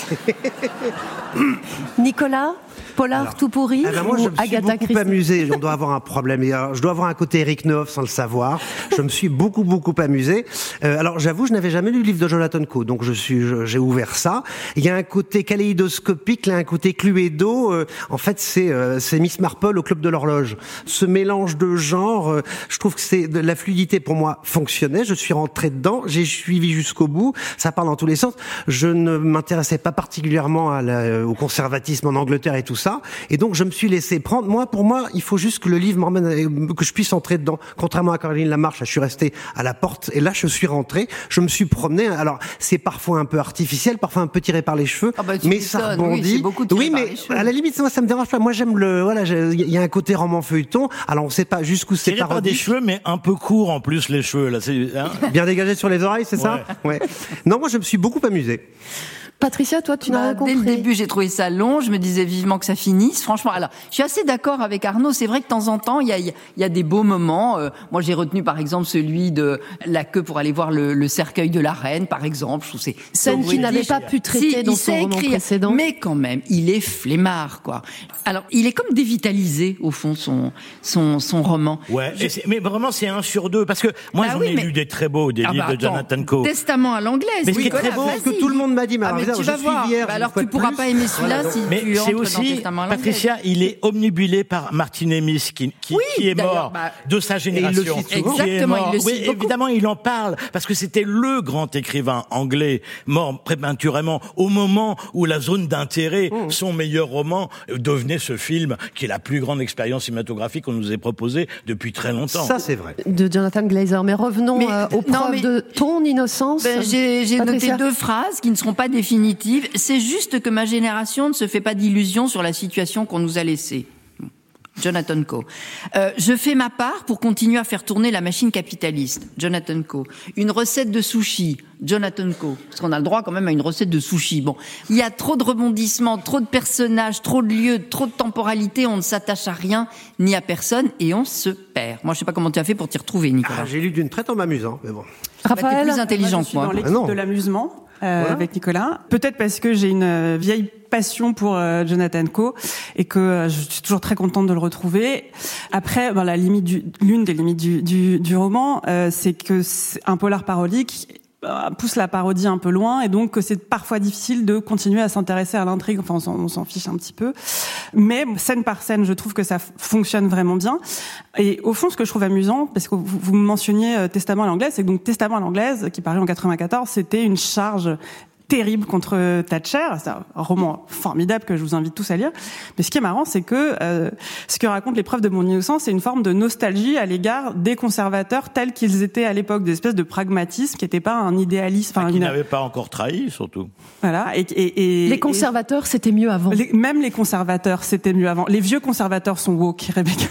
Nicolas, polar Alors, tout pourri ah ben moi, ou je me suis Agatha beaucoup Christie? amusé. On doit avoir un problème. Et alors, je dois avoir un côté Eric Neuf sans le savoir. Je me suis beaucoup, beaucoup amusé. Euh, alors, j'avoue, je n'avais jamais lu le livre de Jonathan Coe, donc je suis, je, j'ai ouvert ça. Il y a un côté kaléidoscopique, là, un côté Cluedo. Euh, en fait, c'est, euh, c'est Miss Marple au Club de l'Horloge. Ce mélange de genres, euh, je trouve que c'est de la fluidité pour moi fonctionnait. Je suis rentré dedans, j'ai suivi jusqu'au bout. Ça parle dans tous les sens. Je ne m'intéressais pas particulièrement à la, au conservatisme en Angleterre et tout ça. Et donc, je me suis laissé prendre. Moi, pour moi, il faut juste que le livre m'emmène, que je puisse entrer dedans. Contrairement à Caroline Lamarche, je suis resté à la porte et là, je suis rentré. Je me suis promené. Alors, c'est parfois un peu artificiel, parfois un peu tiré par les cheveux, Ah bah, tu mais m'étonnes, ça rebondit. oui, c'est beaucoup tiré Oui, par mais les cheveux. à la limite, moi, ça me dérange pas. Moi, j'aime le, voilà, il y a un côté roman feuilleton. Alors, on sait pas jusqu'où c'est Tiré par des parodique. cheveux, mais un peu courts en plus les cheveux là. C'est, hein Bien dégagé sur les oreilles, c'est ça? Ouais. Non, moi, je me suis beaucoup amusé. Patricia, toi, tu n'as Bah, rien compris. dès le début, j'ai trouvé ça long. Je me disais vivement que ça finisse. Franchement, alors, je suis assez d'accord avec Arnaud. C'est vrai que de temps en temps, il y a, il y a des beaux moments. Euh, moi, j'ai retenu par exemple celui de la queue pour aller voir le, le cercueil de la reine, par exemple. Je trouve que c'est Scène so qu'il n'avait british. pas pu traiter Si, dans il son sait roman écrire, précédent. mais quand même, il est flemmard, quoi. Alors, il est comme dévitalisé au fond son son son roman. Ouais, Je- et c'est- mais vraiment c'est un sur deux parce que moi Bah j'en oui, ai mais- lu des très beaux, des Ah livres bah de attends, Jonathan Coe. Testament à l'anglaise. Mais ce qui est Nicolas, très beau, vas-y. que tout le monde m'a dit, mais Ah, alors, mais regarde, tu je vas suis voir. vierge, Bah une alors fois tu de pourras plus. pas aimer celui-là Voilà, si Mais tu c'est entres dans aussi, Testament à l'anglaise. Patricia, il est omnibulé par Martin Amis, qui, qui, Oui, qui est d'ailleurs, mort bah, de sa il le génération. cite souvent. Qui est Exactement, mort. il le cite Oui, beaucoup. évidemment, il en parle, parce que c'était le grand écrivain anglais, mort prématurément, au moment où La Zone d'intérêt, Mmh. son meilleur roman, devenait ce film qui est la plus grande expérience cinématographique qu'on nous ait proposée depuis très longtemps. Ça, c'est vrai. De Jonathan Glazer. Mais revenons Mais- euh, aux non, preuves mais- de ton innocence. Ben, j'ai j'ai noté Patricia. deux phrases qui ne seront pas définitives. C'est juste que ma génération ne se fait pas d'illusions sur la situation qu'on nous a laissée. Jonathan Coe. Euh, je fais ma part pour continuer à faire tourner la machine capitaliste. Jonathan Coe. Une recette de sushi. Jonathan Coe. Parce qu'on a le droit quand même à une recette de sushi. Bon. Il y a trop de rebondissements, trop de personnages, trop de lieux, trop de temporalité. On ne s'attache à rien ni à personne et on se perd. Moi, je sais pas comment tu as fait pour t'y retrouver, Nicolas. Ah, j'ai lu d'une traite en m'amusant, mais bon. Bah, t'es Raphaël, plus intelligent Moi, je que suis moi. dans l'équipe Ah non. de l'amusement euh, Voilà. avec Nicolas. Peut-être parce que j'ai une euh, vieille passion pour euh, Jonathan Coe et que euh, je suis toujours très contente de le retrouver. Après, ben, la limite du, l'une des limites du, du, du roman, euh, c'est que c'est un polar parodique euh, pousse la parodie un peu loin et donc que c'est parfois difficile de continuer à s'intéresser à l'intrigue. Enfin, on s'en, on s'en fiche un petit peu. Mais scène par scène, je trouve que ça f- fonctionne vraiment bien. Et au fond, ce que je trouve amusant, parce que vous, vous mentionniez euh, Testament à l'anglaise, c'est que donc Testament à l'anglaise, qui paru en quatre-vingt-quatorze, c'était une charge terrible contre Thatcher. C'est un roman formidable que je vous invite tous à lire. Mais ce qui est marrant, c'est que euh, ce que racontent les preuves de mon innocence, c'est une forme de nostalgie à l'égard des conservateurs tels qu'ils étaient à l'époque, des espèces de pragmatisme qui n'était pas un idéalisme. Enfin, Qui une- n'avait pas encore trahi, surtout. voilà. Et, et, et- les conservateurs, c'était mieux avant. et- les- même les conservateurs, c'était mieux avant. Les vieux conservateurs sont woke, Rebecca.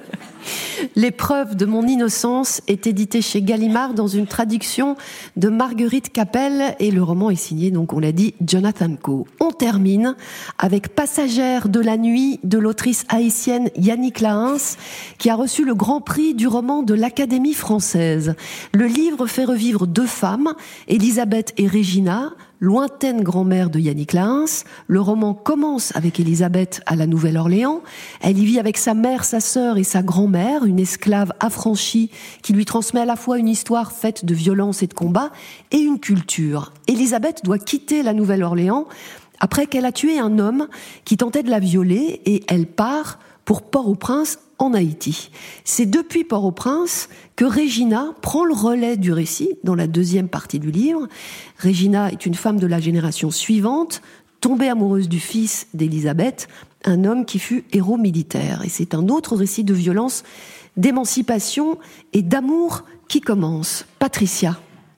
Les preuves de mon innocence est édité chez Gallimard dans une traduction de Marguerite Capel et le roman est signé, donc on l'a dit, Jonathan Coe. On termine avec Passagère de la nuit de l'autrice haïtienne Yannick Lahens qui a reçu le grand prix du roman de l'Académie française. Le livre fait revivre deux femmes, Elisabeth et Regina, lointaine grand-mère de Yannick Lahens. Le roman commence avec Elisabeth à la Nouvelle-Orléans. Elle y vit avec sa mère, sa sœur et sa grand-mère, une esclave affranchie qui lui transmet à la fois une histoire faite de violence et de combat et une culture. Elisabeth doit quitter la Nouvelle-Orléans après qu'elle a tué un homme qui tentait de la violer et elle part pour Port-au-Prince en Haïti. C'est depuis Port-au-Prince que Regina prend le relais du récit dans la deuxième partie du livre. Regina est une femme de la génération suivante, tombée amoureuse du fils d'Elisabeth, un homme qui fut héros militaire. Et c'est un autre récit de violence, d'émancipation et d'amour qui commence. Patricia.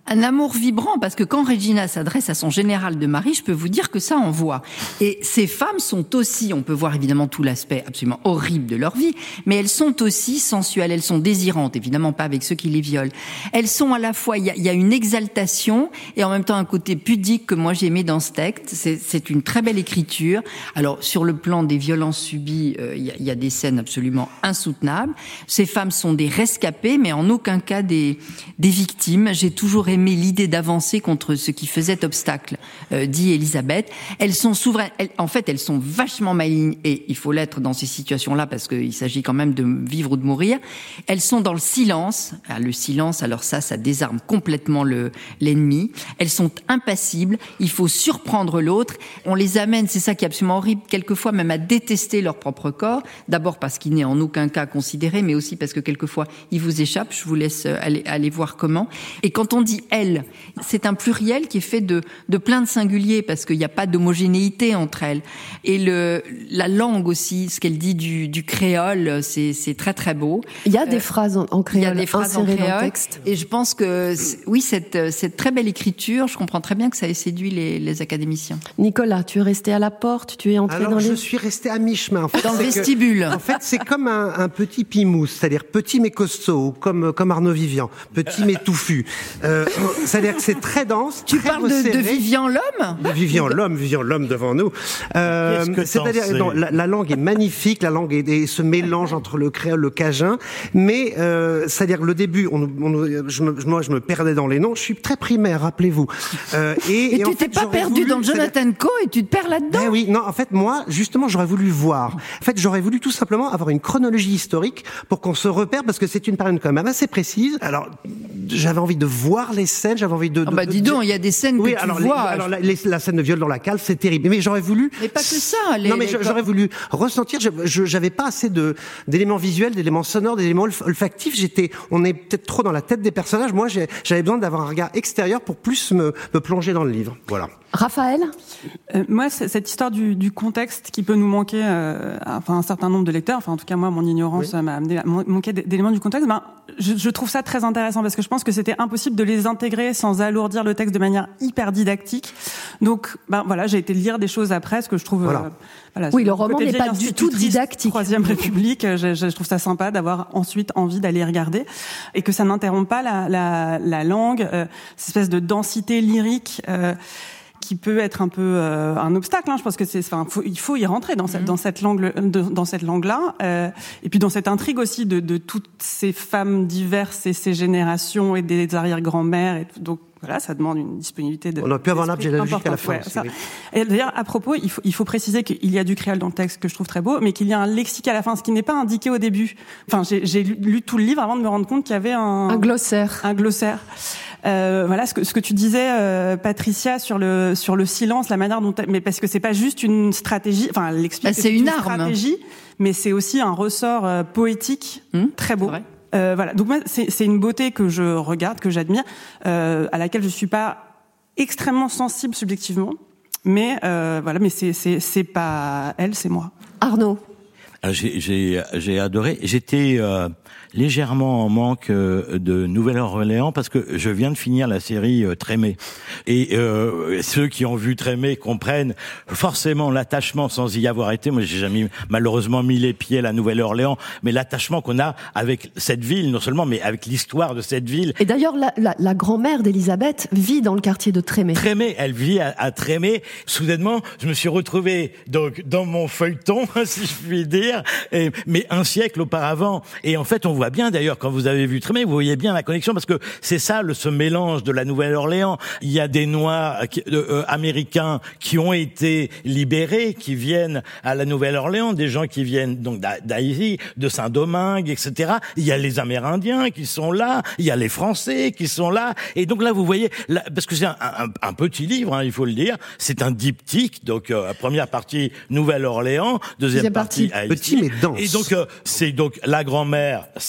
Un amour vibrant, parce que quand Regina s'adresse à son général de Marie, je peux vous dire que ça envoie. Et ces femmes sont aussi, on peut voir évidemment tout l'aspect absolument horrible de leur vie, mais elles sont aussi sensuelles, elles sont désirantes, évidemment pas avec ceux qui les violent. Elles sont à la fois, il y a, il y a une exaltation et en même temps un côté pudique que moi j'ai aimé dans ce texte. C'est, c'est une très belle écriture. Alors sur le plan des violences subies, euh, il y a, il y a des scènes absolument insoutenables. Ces femmes sont des rescapées, mais en aucun cas des, des victimes. J'ai toujours aimé l'idée d'avancer contre ce qui faisait obstacle, euh, dit Elisabeth. Elles sont souveraines. Elles, en fait, elles sont vachement malignes et il faut l'être dans ces situations-là parce qu'il s'agit quand même de vivre ou de mourir. Elles sont dans le silence. Ah, le silence, alors ça, ça désarme complètement le, l'ennemi. Elles sont impassibles. Il faut surprendre l'autre. On les amène, c'est ça qui est absolument horrible, quelquefois même à détester leur propre corps. D'abord parce qu'il n'est en aucun cas considéré, mais aussi parce que quelquefois il vous échappe. Je vous laisse aller, aller voir comment. Et quand on dit elles, c'est un pluriel qui est fait de, de plein de singuliers parce qu'il n'y a pas d'homogénéité entre elles. Et le, la langue aussi, ce qu'elle dit du, du créole, c'est, c'est très très beau. Il y a des euh, phrases en, en créole. Il y a des phrases en créole. Et je pense que, oui, cette, cette très belle écriture, je comprends très bien que ça ait séduit les, les académiciens. Nicolas, tu es resté à la porte, tu es entré Alors, dans les... je suis resté à mi-chemin. En fait, dans le vestibule. Que, en fait, c'est comme un, un petit pimousse, c'est-à-dire petit mais costaud, comme, comme Arnaud Vivian, petit mais touffu. Euh, c'est-à-dire que c'est très dense. Tu très parles de, de Vivian l'homme De Vivian l'homme, Vivian l'homme devant nous. Euh, c'est-à-dire, non, la, la langue est magnifique, la langue est, est ce mélange entre le créole, le cajun, mais euh, c'est-à-dire le début, on, on, je me, moi je me perdais dans les noms. Je suis très primaire, rappelez-vous. Euh, et, et, et tu t'es pas perdu voulu, dans Jonathan Coe et tu te perds là-dedans. Ben oui, non, en fait moi justement j'aurais voulu voir. En fait j'aurais voulu tout simplement avoir une chronologie historique pour qu'on se repère parce que c'est une période quand même assez précise. Alors j'avais envie de voir les scènes, j'avais envie de. de ah bah dis donc, il y a des scènes oui, que tu alors, vois. Les, alors la, les, la scène de viol dans la cale, c'est terrible. Mais j'aurais voulu. Mais pas que ça. Les, non mais les... j'aurais voulu ressentir. Je, je, j'avais pas assez de d'éléments visuels, d'éléments sonores, d'éléments olfactifs. J'étais, on est peut-être trop dans la tête des personnages. Moi, j'ai, j'avais besoin d'avoir un regard extérieur pour plus me, me plonger dans le livre. Voilà. Raphaël, euh, moi, c'est cette histoire du, du contexte qui peut nous manquer, euh, enfin un certain nombre de lecteurs. Enfin, en tout cas, moi, mon ignorance oui. m'a amené à manquer d'éléments du contexte. Ben, je, je trouve ça très intéressant parce que je pense que c'était impossible de les intégrer sans alourdir le texte de manière hyper didactique. Donc, ben voilà, j'ai été lire des choses après, ce que je trouve. Voilà. Euh, voilà, oui, le roman n'est pas du tout didactique. Troisième République, je, je, je trouve ça sympa d'avoir ensuite envie d'aller regarder et que ça n'interrompt pas la, la, la langue, euh, cette espèce de densité lyrique. Euh, qui peut être un peu euh, un obstacle. Hein. Je pense que c'est, enfin, faut, il faut y rentrer dans cette, mmh. dans cette langue, de, dans cette langue-là, euh, et puis dans cette intrigue aussi de, de toutes ces femmes diverses et ces générations et des arrière-grand-mères. Et tout. Donc voilà, ça demande une disponibilité de. On a pu avoir un arbre généalogique à la fin. Ouais, aussi, oui. Et d'ailleurs, à propos, il faut, il faut préciser qu'il y a du créole dans le texte que je trouve très beau, mais qu'il y a un lexique à la fin, ce qui n'est pas indiqué au début. Enfin, j'ai, j'ai lu, lu tout le livre avant de me rendre compte qu'il y avait un un glossaire. Un glossaire. Euh, voilà ce que ce que tu disais, euh, Patricia, sur le sur le silence, la manière dont, mais parce que c'est pas juste une stratégie, enfin, elle explique. Bah, que c'est, c'est une, une arme. stratégie, mais c'est aussi un ressort euh, poétique mmh, très beau. Euh, voilà. Donc moi, c'est c'est une beauté que je regarde, que j'admire, euh, à laquelle je suis pas extrêmement sensible subjectivement, mais euh, voilà, mais c'est c'est c'est pas elle, c'est moi. Arnaud. J'ai j'ai j'ai adoré. J'étais euh, légèrement en manque euh, de Nouvelle-Orléans parce que je viens de finir la série euh, Trémé. Et euh, ceux qui ont vu Trémé comprennent forcément l'attachement sans y avoir été. Moi, j'ai jamais malheureusement mis les pieds à la Nouvelle-Orléans, mais l'attachement qu'on a avec cette ville, non seulement, mais avec l'histoire de cette ville. Et d'ailleurs, la, la, la grand-mère d'Elisabeth vit dans le quartier de Trémé. Trémé, elle vit à, à Trémé. Soudainement, je me suis retrouvé donc dans mon feuilleton, si je puis dire. Et, mais un siècle auparavant. Et en fait, on voit bien d'ailleurs, quand vous avez vu Trémé, vous voyez bien la connexion, parce que c'est ça, le, ce mélange de la Nouvelle-Orléans. Il y a des Noirs qui, euh, américains qui ont été libérés, qui viennent à la Nouvelle-Orléans, des gens qui viennent donc d'Haïti, de Saint-Domingue, et cetera. Il y a les Amérindiens qui sont là, il y a les Français qui sont là. Et donc là, vous voyez, là, parce que c'est un, un, un petit livre, hein, il faut le dire, c'est un diptyque, donc euh, première partie Nouvelle-Orléans, deuxième, deuxième partie, partie Haïti. Petit mais dense. Et donc euh, c'est donc la grand-mère, sa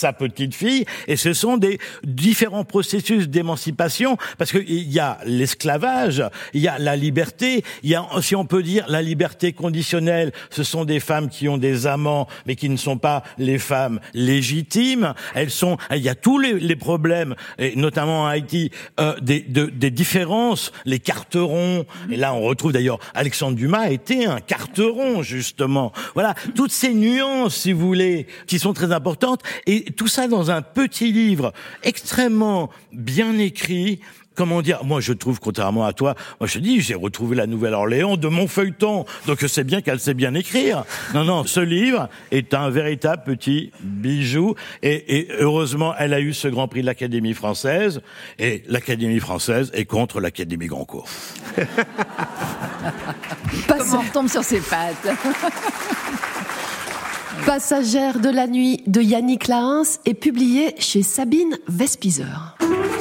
sa petite fille, et ce sont des différents processus d'émancipation, parce que il y a l'esclavage, il y a la liberté, il y a, si on peut dire, la liberté conditionnelle, ce sont des femmes qui ont des amants, mais qui ne sont pas les femmes légitimes, elles sont, il y a tous les, les problèmes, et notamment en Haïti, euh, des, de, des différences, les carterons, et là on retrouve d'ailleurs, Alexandre Dumas a été un carteron, justement. Voilà, toutes ces nuances, si vous voulez, qui sont très importantes, et tout ça dans un petit livre extrêmement bien écrit. Comment dire, moi je trouve, contrairement à toi, moi je te dis, j'ai retrouvé la Nouvelle-Orléans de mon feuilleton, donc c'est bien qu'elle sait bien écrire. Non, non, ce livre est un véritable petit bijou, et, et heureusement elle a eu ce Grand Prix de l'Académie française, et l'Académie française est contre l'Académie Goncourt. Comment on retombe sur ses pattes. Passagère de la nuit de Yannick Lahens est publié chez Sabine Vespizer.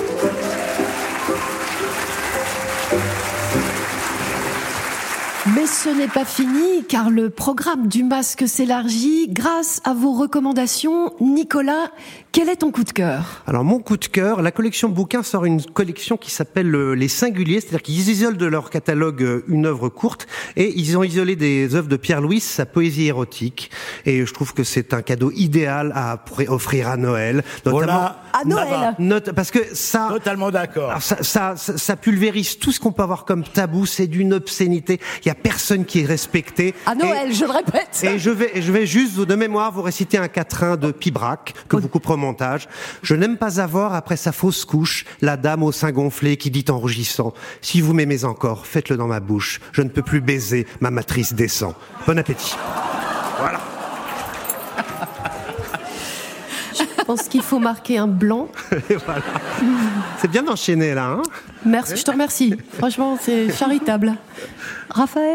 Mais ce n'est pas fini, car le programme du masque s'élargit grâce à vos recommandations. Nicolas, quel est ton coup de cœur ? Alors mon coup de cœur, la collection Bouquin sort une collection qui s'appelle Les Singuliers, c'est-à-dire qu'ils isolent de leur catalogue une œuvre courte, et ils ont isolé des œuvres de Pierre Louis, sa poésie érotique, et je trouve que c'est un cadeau idéal à offrir à Noël, notamment voilà, à Noël. Note, parce que ça, totalement d'accord. alors ça, ça, ça, ça pulvérise tout ce qu'on peut avoir comme tabou, c'est d'une obscénité. Il y a personne qui est respecté. À Noël, et, je le répète. Et je vais, et je vais juste, de mémoire, vous réciter un quatrain de Pibrac, que vous couperez au montage. Je n'aime pas avoir, après sa fausse couche, la dame au sein gonflé qui dit en rougissant, si vous m'aimez encore, faites-le dans ma bouche. Je ne peux plus baiser, ma matrice descend. Bon appétit. Voilà. Je pense qu'il faut marquer un blanc. Et voilà. C'est bien d'enchaîner là, hein ? Merci, je te remercie. Franchement, c'est charitable. Raphaël ?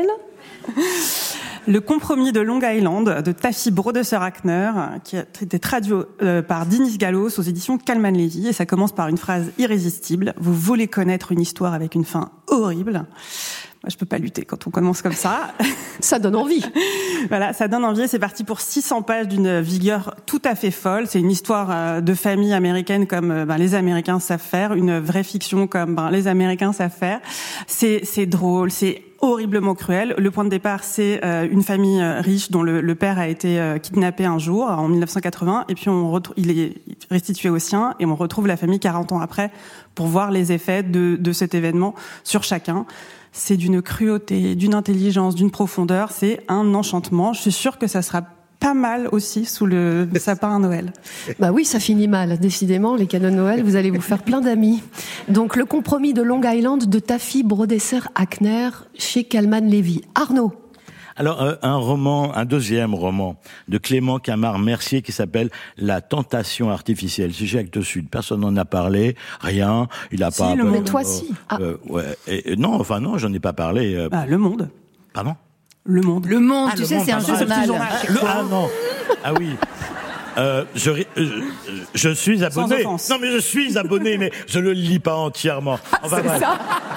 Le compromis de Long Island de Taffy Brodesser-Hackner, qui a été traduit euh, par Dinis Gallos aux éditions Calman Levy, et ça commence par une phrase irrésistible. Vous voulez connaître une histoire avec une fin horrible. Moi, je peux pas lutter quand on commence comme ça. Ça donne envie. Voilà, ça donne envie. C'est parti pour six cents pages d'une vigueur tout à fait folle. C'est une histoire de famille américaine comme ben, les Américains savent faire, une vraie fiction comme ben, les Américains savent faire. C'est, c'est drôle, c'est horriblement cruel. Le point de départ, c'est euh, une famille riche dont le, le père a été euh, kidnappé un jour en mille neuf cent quatre-vingts, et puis on retrouve, il est restitué aux siens, et on retrouve la famille quarante ans après pour voir les effets de, de cet événement sur chacun. C'est d'une cruauté, d'une intelligence, d'une profondeur. C'est un enchantement. Je suis sûre que ça sera pas mal aussi sous le sapin à Noël. Bah oui, ça finit mal. Décidément, les cadeaux de Noël, vous allez vous faire plein d'amis. Donc, le compromis de Long Island de Taffy Brodesser-Hackner chez Calman Levy. Arnaud. Alors, euh, un roman, un deuxième roman de Clément Camard-Mercier qui s'appelle La tentation artificielle. Sujet Actes Sud. Personne n'en a parlé, rien. Il a si, pas. Le euh, Monde. Toi, euh, si. Ah. Euh, ouais. Et, et, non, enfin non, j'en ai pas parlé. Euh... Ah, Le Monde. Pardon. Le Monde. Le Monde, Ah, tu Le sais, Monde, c'est un pardon. journal. journal. Le, ah non. Ah oui. Euh, je, je, je suis abonné. Sans offense. Non, mais je suis abonné, mais je le lis pas entièrement. Enfin, C'est bref. ça.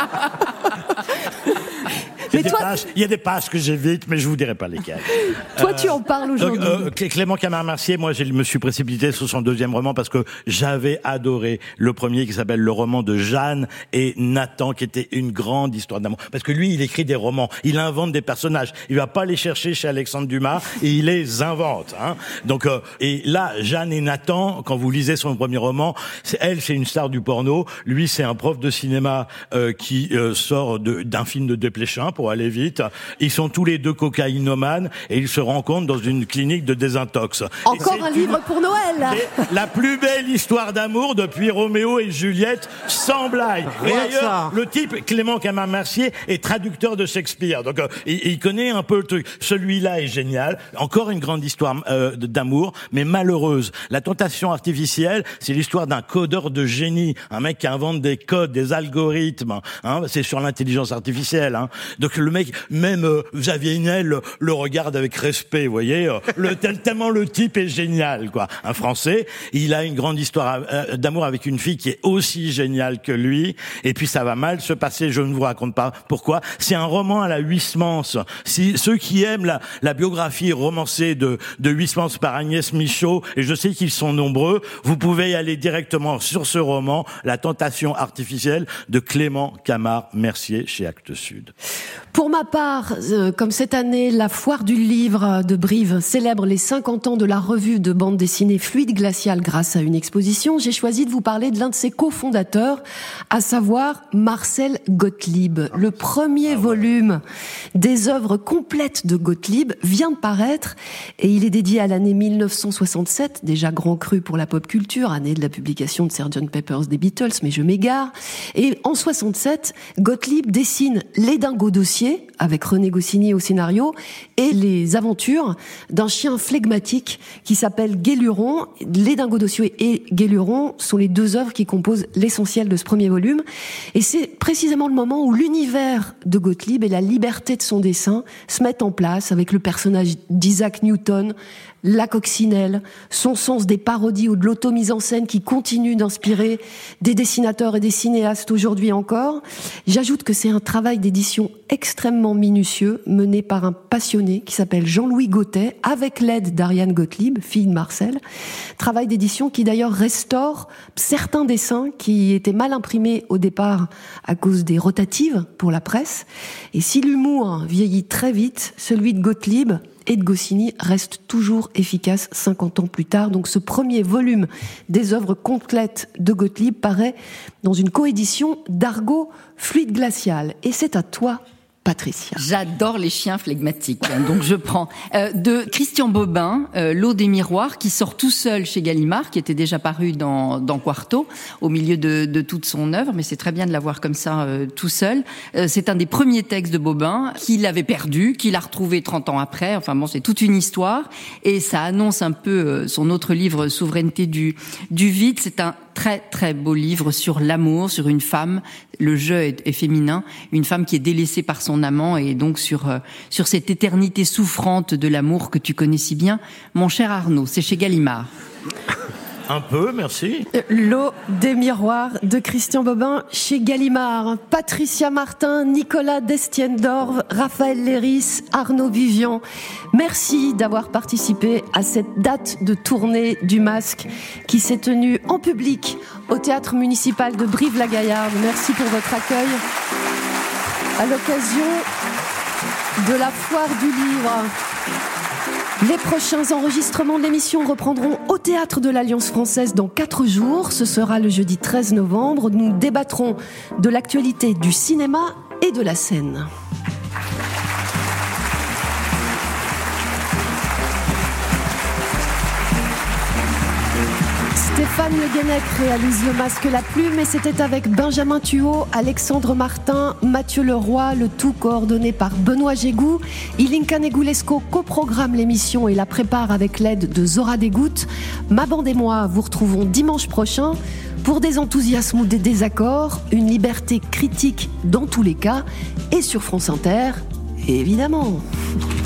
Il y, a Mais des toi- pages, il y a des pages que j'évite, mais je vous dirai pas lesquelles. Toi, tu en parles aujourd'hui. Donc, euh, Clément Camard-Mercier, moi, je me suis précipité sur son deuxième roman parce que j'avais adoré le premier qui s'appelle le roman de Jeanne et Nathan, qui était une grande histoire d'amour. Parce que lui, il écrit des romans, il invente des personnages. Il va pas les chercher chez Alexandre Dumas et il les invente. Hein. Donc, euh, et là, Jeanne et Nathan, quand vous lisez son premier roman, c'est, elle, c'est une star du porno. Lui, c'est un prof de cinéma euh, qui euh, sort de, d'un film de Desplechin, pour aller vite. Ils sont tous les deux cocaïnomanes et ils se rencontrent dans une clinique de désintox. Encore un livre pour Noël. C'est la plus belle histoire d'amour depuis Roméo et Juliette, sans blague. Et Rien que d'ailleurs, ça. le type, Clément Camard-Mercier, est traducteur de Shakespeare. Donc, euh, il, il connaît un peu le truc. Celui-là est génial. Encore une grande histoire euh, d'amour, mais malheureuse. La tentation artificielle, c'est l'histoire d'un codeur de génie. Un mec qui invente des codes, des algorithmes. Hein, c'est sur l'intelligence artificielle. Hein. Donc, que le mec, même euh, Xavier Niel le, le regarde avec respect, vous voyez. Euh, le, tellement le type est génial, quoi. Un Français, il a une grande histoire euh, d'amour avec une fille qui est aussi géniale que lui. Et puis ça va mal se passer. Je ne vous raconte pas pourquoi. C'est un roman à la Huysmans. Si ceux qui aiment la, la biographie romancée de, de Huysmans par Agnès Michaud, et je sais qu'ils sont nombreux, vous pouvez y aller directement sur ce roman, La tentation artificielle de Clément Camard-Mercier chez Actes Sud. Pour ma part, euh, comme cette année, la Foire du Livre de Brive célèbre les cinquante ans de la revue de bande dessinée Fluide Glacial grâce à une exposition, j'ai choisi de vous parler de l'un de ses cofondateurs, à savoir Marcel Gottlieb. Le premier volume des œuvres complètes de Gottlieb vient de paraître et il est dédié à l'année mille neuf cent soixante-sept, déjà grand cru pour la pop culture, année de la publication de sergent Pepper's des Beatles, mais je m'égare. Et en soixante-sept, Gottlieb dessine Les Dingos Dossiers, avec René Goscinny au scénario, et les aventures d'un chien flegmatique qui s'appelle Guéluron. Les Dingos Dossiers et Guéluron sont les deux œuvres qui composent l'essentiel de ce premier volume. Et c'est précisément le moment où l'univers de Gottlieb et la liberté de son dessin se mettent en place avec le personnage d'Isaac Newton, la coccinelle, son sens des parodies ou de l'auto-mise en scène qui continue d'inspirer des dessinateurs et des cinéastes aujourd'hui encore. J'ajoute que c'est un travail d'édition extrêmement minutieux mené par un passionné qui s'appelle Jean-Louis Gauttet avec l'aide d'Ariane Gottlieb, fille de Marcel. Travail d'édition qui d'ailleurs restaure certains dessins qui étaient mal imprimés au départ à cause des rotatives pour la presse. Et si l'humour vieillit très vite, celui de Gottlieb et de Goscinny reste toujours efficace cinquante ans plus tard. Donc ce premier volume des œuvres complètes de Gottlieb paraît dans une coédition d'Argo Fluide Glacial. Et c'est à toi, Patricia. J'adore les chiens flegmatiques, hein, donc je prends. Euh, de Christian Bobin, euh, L'eau des miroirs, qui sort tout seul chez Gallimard, qui était déjà paru dans, dans Quarto, au milieu de, de toute son œuvre, mais c'est très bien de l'avoir comme ça, euh, tout seul. Euh, c'est un des premiers textes de Bobin, qu'il avait perdu, qu'il a retrouvé trente ans après, enfin bon, c'est toute une histoire, et ça annonce un peu euh, son autre livre, Souveraineté du, du vide. C'est un très très beau livre sur l'amour, sur une femme, le jeu est, est féminin, une femme qui est délaissée par son amant et donc sur euh, sur cette éternité souffrante de l'amour que tu connais si bien, mon cher Arnaud. C'est chez Gallimard. Un peu, merci. L'eau des miroirs de Christian Bobin chez Gallimard. Patricia Martin, Nicolas Destienne-Dorve, Raphaël Léris, Arnaud Vivian. Merci d'avoir participé à cette date de tournée du Masque qui s'est tenue en public au Théâtre municipal de Brive-la-Gaillarde. Merci pour votre accueil à l'occasion de la Foire du Livre. Les prochains enregistrements de l'émission reprendront au Théâtre de l'Alliance française dans quatre jours. Ce sera le jeudi treize novembre. Nous débattrons de l'actualité du cinéma et de la scène. Stéphane Le Guenec réalise Le Masque la Plume et c'était avec Benjamin Thuot, Alexandre Martin, Mathieu Leroy, le tout coordonné par Benoît Gégou. Ilinka Negulesco coprogramme l'émission et la prépare avec l'aide de Zora Desgouttes. Ma bande et moi vous retrouvons dimanche prochain pour des enthousiasmes ou des désaccords, une liberté critique dans tous les cas et sur France Inter, évidemment.